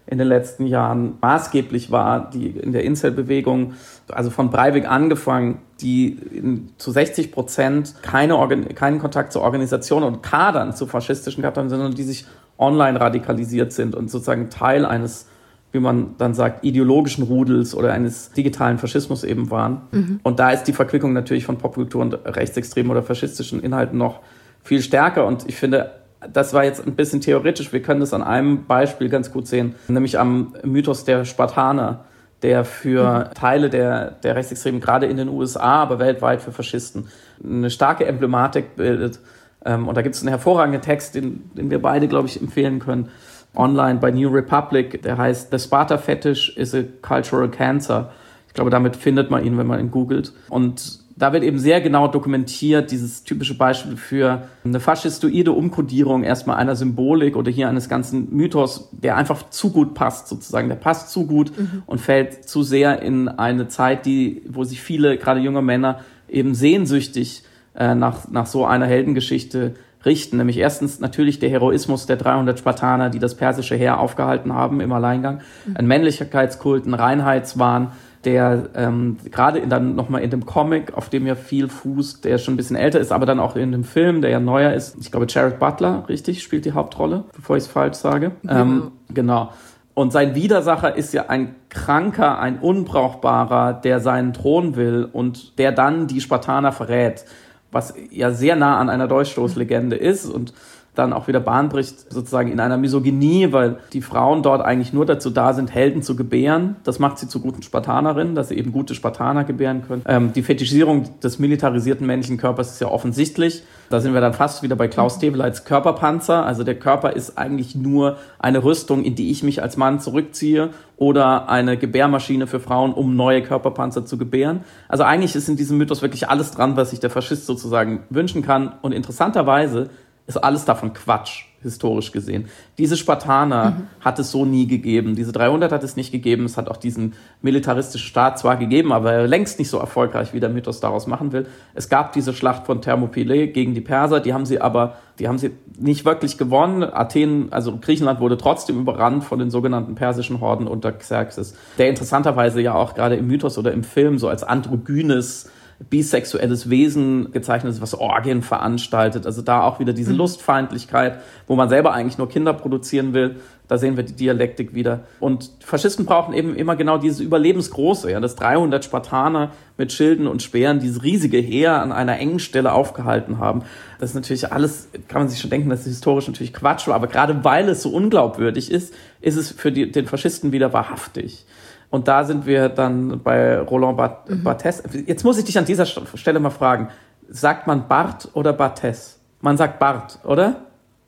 in den letzten Jahren maßgeblich war, die in der Incel-Bewegung, also von Breivik angefangen, die in, zu sechzig Prozent keine Organ, keinen Kontakt zu Organisationen und Kadern, zu faschistischen Kadern, sondern die sich online radikalisiert sind und sozusagen Teil eines, wie man dann sagt, ideologischen Rudels oder eines digitalen Faschismus eben waren. Mhm. Und da ist die Verquickung natürlich von Popkultur und rechtsextremen oder faschistischen Inhalten noch viel stärker. Und ich finde, das war jetzt ein bisschen theoretisch. Wir können das an einem Beispiel ganz gut sehen, nämlich am Mythos der Spartaner, der für Teile der, der Rechtsextremen, gerade in den U S A, aber weltweit für Faschisten, eine starke Emblematik bildet. Und da gibt es einen hervorragenden Text, den, den wir beide, glaube ich, empfehlen können, online bei New Republic. Der heißt The Sparta Fetish is a Cultural Cancer. Ich glaube, damit findet man ihn, wenn man ihn googelt. Und da wird eben sehr genau dokumentiert, dieses typische Beispiel für eine faschistoide Umkodierung erstmal einer Symbolik oder hier eines ganzen Mythos, der einfach zu gut passt sozusagen. Der passt zu gut mhm. und fällt zu sehr in eine Zeit, die, wo sich viele, gerade junge Männer, eben sehnsüchtig äh, nach, nach so einer Heldengeschichte richten. Nämlich erstens natürlich der Heroismus der dreihundert Spartaner, die das persische Heer aufgehalten haben im Alleingang. Mhm. Ein Männlichkeitskult, ein Reinheitswahn, der ähm, gerade dann nochmal in dem Comic, auf dem ja viel fußt, der schon ein bisschen älter ist, aber dann auch in dem Film, der ja neuer ist, ich glaube Jared Butler, richtig, spielt die Hauptrolle, bevor ich es falsch sage. Genau. Ähm, genau. Und sein Widersacher ist ja ein Kranker, ein Unbrauchbarer, der seinen Thron will und der dann die Spartaner verrät, was ja sehr nah an einer Dolchstoßlegende ist und dann auch wieder Bahn bricht sozusagen in einer Misogynie, weil die Frauen dort eigentlich nur dazu da sind, Helden zu gebären. Das macht sie zu guten Spartanerinnen, dass sie eben gute Spartaner gebären können. Ähm, die Fetischisierung des militarisierten männlichen Körpers ist ja offensichtlich. Da sind wir dann fast wieder bei Klaus Teweleits Körperpanzer. Also der Körper ist eigentlich nur eine Rüstung, in die ich mich als Mann zurückziehe oder eine Gebärmaschine für Frauen, um neue Körperpanzer zu gebären. Also eigentlich ist in diesem Mythos wirklich alles dran, was sich der Faschist sozusagen wünschen kann. Und interessanterweise ist alles davon Quatsch, historisch gesehen. Diese Spartaner mhm. hat es so nie gegeben. Diese dreihundert hat es nicht gegeben. Es hat auch diesen militaristischen Staat zwar gegeben, aber längst nicht so erfolgreich, wie der Mythos daraus machen will. Es gab diese Schlacht von Thermopylae gegen die Perser, die haben sie aber, die haben sie nicht wirklich gewonnen. Athen, also Griechenland wurde trotzdem überrannt von den sogenannten persischen Horden unter Xerxes, der interessanterweise ja auch gerade im Mythos oder im Film so als androgynes, bisexuelles Wesen gezeichnet ist, was Orgien veranstaltet. Also da auch wieder diese mhm. Lustfeindlichkeit, wo man selber eigentlich nur Kinder produzieren will. Da sehen wir die Dialektik wieder. Und Faschisten brauchen eben immer genau dieses Überlebensgroße, ja, dass dreihundert Spartaner mit Schilden und Speeren dieses riesige Heer an einer engen Stelle aufgehalten haben. Das ist natürlich alles, kann man sich schon denken, das ist historisch natürlich Quatsch war, aber gerade weil es so unglaubwürdig ist, ist es für die, den Faschisten wieder wahrhaftig. Und da sind wir dann bei Roland Barthes. Mhm. Jetzt muss ich dich an dieser Stelle mal fragen, sagt man Barth oder Barthes? Man sagt Barth, oder?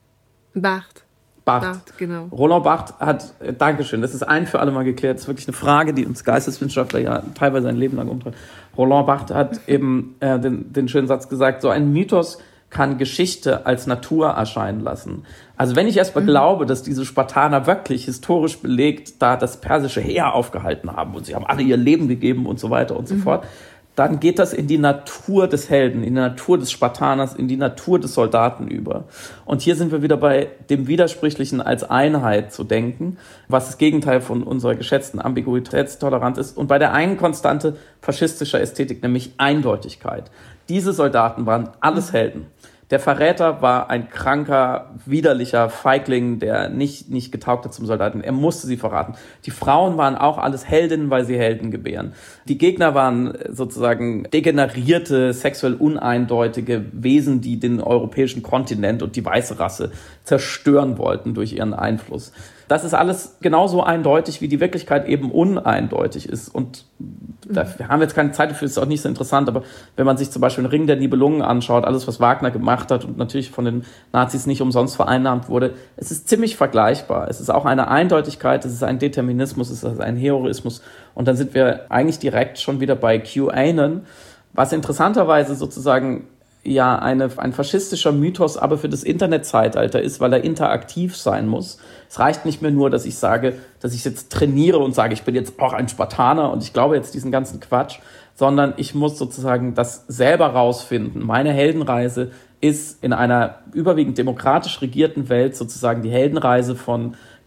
Barth. Barth. Barth, genau. Roland Barthes hat, äh, Dankeschön, das ist ein für alle Mal geklärt, das ist wirklich eine Frage, die uns Geisteswissenschaftler ja teilweise ein Leben lang umtreibt. Roland Barthes hat eben äh, den, den schönen Satz gesagt, so ein Mythos kann Geschichte als Natur erscheinen lassen. Also wenn ich erstmal mhm. glaube, dass diese Spartaner wirklich historisch belegt da das persische Heer aufgehalten haben und sie haben alle ihr Leben gegeben und so weiter und so mhm. fort, dann geht das in die Natur des Helden, in die Natur des Spartaners, in die Natur des Soldaten über. Und hier sind wir wieder bei dem Widersprüchlichen als Einheit zu denken, was das Gegenteil von unserer geschätzten Ambiguitätstoleranz ist. Und bei der einen Konstante faschistischer Ästhetik, nämlich Eindeutigkeit. Diese Soldaten waren alles Helden. Der Verräter war ein kranker, widerlicher Feigling, der nicht, nicht getaugt hat zum Soldaten. Er musste sie verraten. Die Frauen waren auch alles Heldinnen, weil sie Helden gebären. Die Gegner waren sozusagen degenerierte, sexuell uneindeutige Wesen, die den europäischen Kontinent und die weiße Rasse zerstören wollten durch ihren Einfluss. Das ist alles genauso eindeutig, wie die Wirklichkeit eben uneindeutig ist. Und da haben wir jetzt keine Zeit dafür, ist auch nicht so interessant, aber wenn man sich zum Beispiel den Ring der Nibelungen anschaut, alles, was Wagner gemacht hat und natürlich von den Nazis nicht umsonst vereinnahmt wurde, es ist ziemlich vergleichbar. Es ist auch eine Eindeutigkeit, es ist ein Determinismus, es ist ein Heroismus. Und dann sind wir eigentlich direkt schon wieder bei QAnon, was interessanterweise sozusagen ja eine, ein faschistischer Mythos aber für das Internetzeitalter ist, weil er interaktiv sein muss. Es reicht nicht mehr nur, dass ich sage, dass ich jetzt trainiere und sage, ich bin jetzt auch ein Spartaner und ich glaube jetzt diesen ganzen Quatsch, sondern ich muss sozusagen das selber rausfinden. Meine Heldenreise ist in einer überwiegend demokratisch regierten Welt sozusagen die Heldenreise von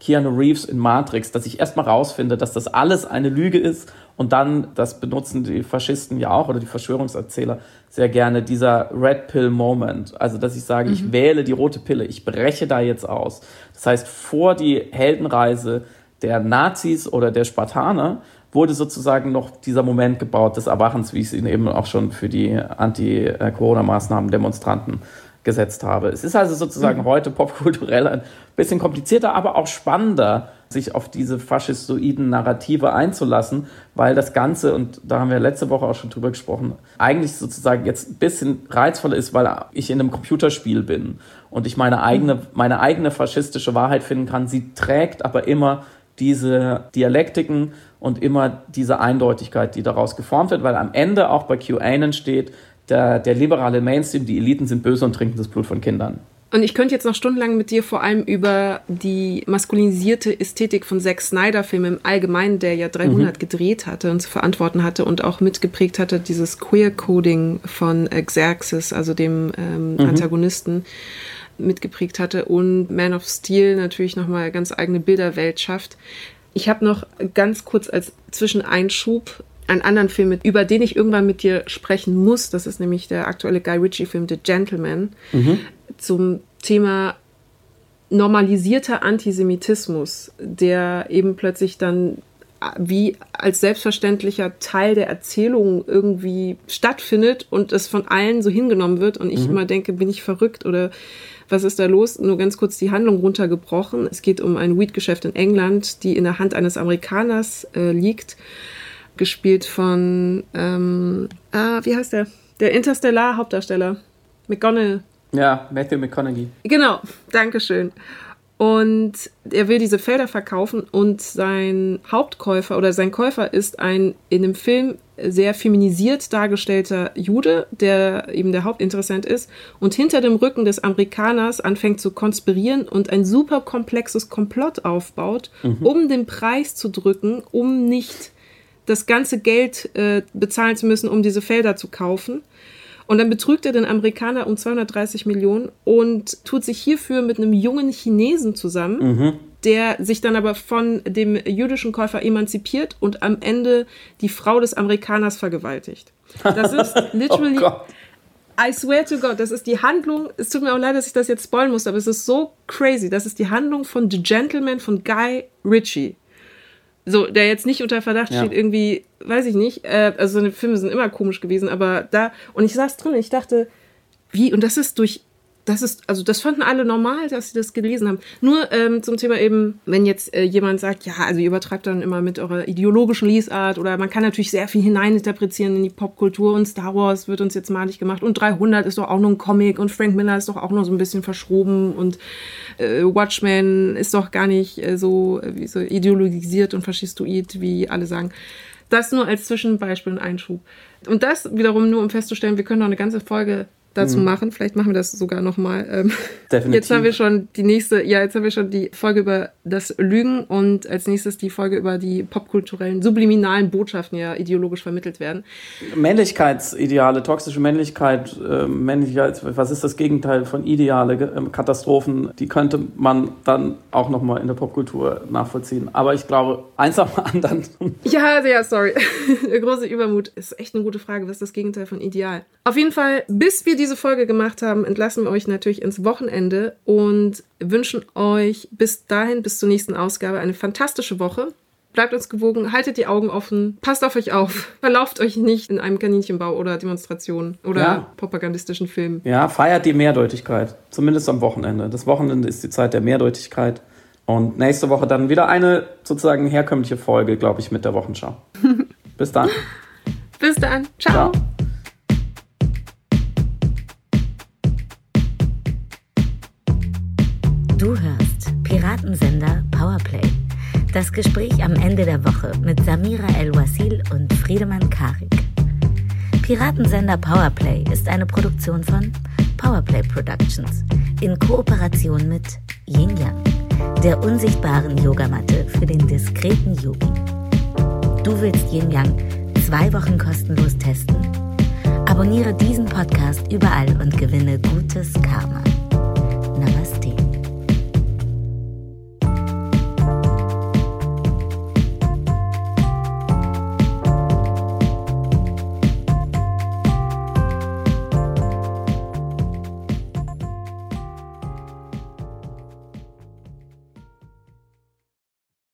Keanu Reeves in Matrix, dass ich erstmal rausfinde, dass das alles eine Lüge ist und dann, das benutzen die Faschisten ja auch oder die Verschwörungserzähler sehr gerne, dieser Red Pill Moment. Also, dass ich sage, mhm. ich wähle die rote Pille, ich breche da jetzt aus. Das heißt, vor die Heldenreise der Nazis oder der Spartaner wurde sozusagen noch dieser Moment gebaut des Erwachens, wie ich es Ihnen eben auch schon für die Anti-Corona-Maßnahmen-Demonstranten gesetzt habe. Es ist also sozusagen mhm. heute popkulturell ein bisschen komplizierter, aber auch spannender, sich auf diese faschistoiden Narrative einzulassen, weil das Ganze, und da haben wir letzte Woche auch schon drüber gesprochen, eigentlich sozusagen jetzt ein bisschen reizvoller ist, weil ich in einem Computerspiel bin und ich meine eigene, meine eigene faschistische Wahrheit finden kann. Sie trägt aber immer diese Dialektiken und immer diese Eindeutigkeit, die daraus geformt wird, weil am Ende auch bei QAnon steht, der, der liberale Mainstream, die Eliten sind böse und trinken das Blut von Kindern. Und ich könnte jetzt noch stundenlang mit dir vor allem über die maskulinisierte Ästhetik von Zack Snyder-Filmen im Allgemeinen, der ja dreihundert mhm. gedreht hatte und zu verantworten hatte und auch mitgeprägt hatte, dieses Queer-Coding von Xerxes, also dem ähm, mhm. Antagonisten, mitgeprägt hatte, und Man of Steel natürlich nochmal ganz eigene Bilderwelt schafft. Ich habe noch ganz kurz als Zwischeneinschub einen anderen Film, mit, über den ich irgendwann mit dir sprechen muss. Das ist nämlich der aktuelle Guy Ritchie-Film The Gentleman mhm. zum Thema normalisierter Antisemitismus, der eben plötzlich dann wie als selbstverständlicher Teil der Erzählung irgendwie stattfindet und es von allen so hingenommen wird und ich mhm. immer denke, bin ich verrückt oder was ist da los? Nur ganz kurz die Handlung runtergebrochen. Es geht um ein Weed-Geschäft in England, die in der Hand eines Amerikaners äh, liegt, gespielt von, ähm, ah, wie heißt der? Der Interstellar-Hauptdarsteller. McGonagall. Ja, Matthew McConaughey. Genau, dankeschön. Und er will diese Felder verkaufen und sein Hauptkäufer oder sein Käufer ist ein in dem Film sehr feminisiert dargestellter Jude, der eben der Hauptinteressent ist und hinter dem Rücken des Amerikaners anfängt zu konspirieren und ein super komplexes Komplott aufbaut, mhm. um den Preis zu drücken, um nicht das ganze Geld äh, bezahlen zu müssen, um diese Felder zu kaufen. Und dann betrügt er den Amerikaner um zweihundertdreißig Millionen und tut sich hierfür mit einem jungen Chinesen zusammen, mhm. der sich dann aber von dem jüdischen Käufer emanzipiert und am Ende die Frau des Amerikaners vergewaltigt. Das ist literally, oh I swear to God, das ist die Handlung, es tut mir auch leid, dass ich das jetzt spoilen muss, aber es ist so crazy, das ist die Handlung von The Gentleman von Guy Ritchie. So, der jetzt nicht unter Verdacht ja. steht, irgendwie, weiß ich nicht, äh, also seine Filme sind immer komisch gewesen, aber da, und ich saß drin, ich dachte, wie, und das ist durch, das ist, also das fanden alle normal, dass sie das gelesen haben. Nur ähm, zum Thema eben, wenn jetzt äh, jemand sagt, ja, also ihr übertreibt dann immer mit eurer ideologischen Lesart oder man kann natürlich sehr viel hineininterpretieren in die Popkultur und Star Wars wird uns jetzt malig gemacht und dreihundert ist doch auch nur ein Comic und Frank Miller ist doch auch nur so ein bisschen verschroben und äh, Watchmen ist doch gar nicht äh, so, äh, so ideologisiert und faschistoid, wie alle sagen. Das nur als Zwischenbeispiel und Einschub. Und das wiederum nur, um festzustellen, wir können noch eine ganze Folge dazu mhm. machen. Vielleicht machen wir das sogar nochmal. Ähm, Definitiv. Jetzt haben wir schon die nächste, ja, jetzt haben wir schon die Folge über das Lügen und als nächstes die Folge über die popkulturellen, subliminalen Botschaften, die ja ideologisch vermittelt werden. Männlichkeitsideale, toxische Männlichkeit, äh, Männlichkeit, was ist das Gegenteil von Ideale, äh, Katastrophen, die könnte man dann auch nochmal in der Popkultur nachvollziehen. Aber ich glaube, eins am anderen. Ja, ja, sorry. Der große Übermut ist echt eine gute Frage. Was ist das Gegenteil von Ideal? Auf jeden Fall, bis wir diese Folge gemacht haben, entlassen wir euch natürlich ins Wochenende und wünschen euch bis dahin, bis zur nächsten Ausgabe, eine fantastische Woche. Bleibt uns gewogen, haltet die Augen offen, passt auf euch auf, verlauft euch nicht in einem Kaninchenbau oder Demonstrationen oder ja. propagandistischen Filmen. Ja, feiert die Mehrdeutigkeit, zumindest am Wochenende. Das Wochenende ist die Zeit der Mehrdeutigkeit und nächste Woche dann wieder eine sozusagen herkömmliche Folge, glaube ich, mit der Wochenschau. Bis dann. Bis dann. Ciao. Ciao. Du hörst Piratensender Powerplay. Das Gespräch am Ende der Woche mit Samira El-Wasil und Friedemann Karik. Piratensender Powerplay ist eine Produktion von Powerplay Productions in Kooperation mit Yin Yang, der unsichtbaren Yogamatte für den diskreten Yogi. Du willst Yin Yang zwei Wochen kostenlos testen? Abonniere diesen Podcast überall und gewinne gutes Karma. Namaste.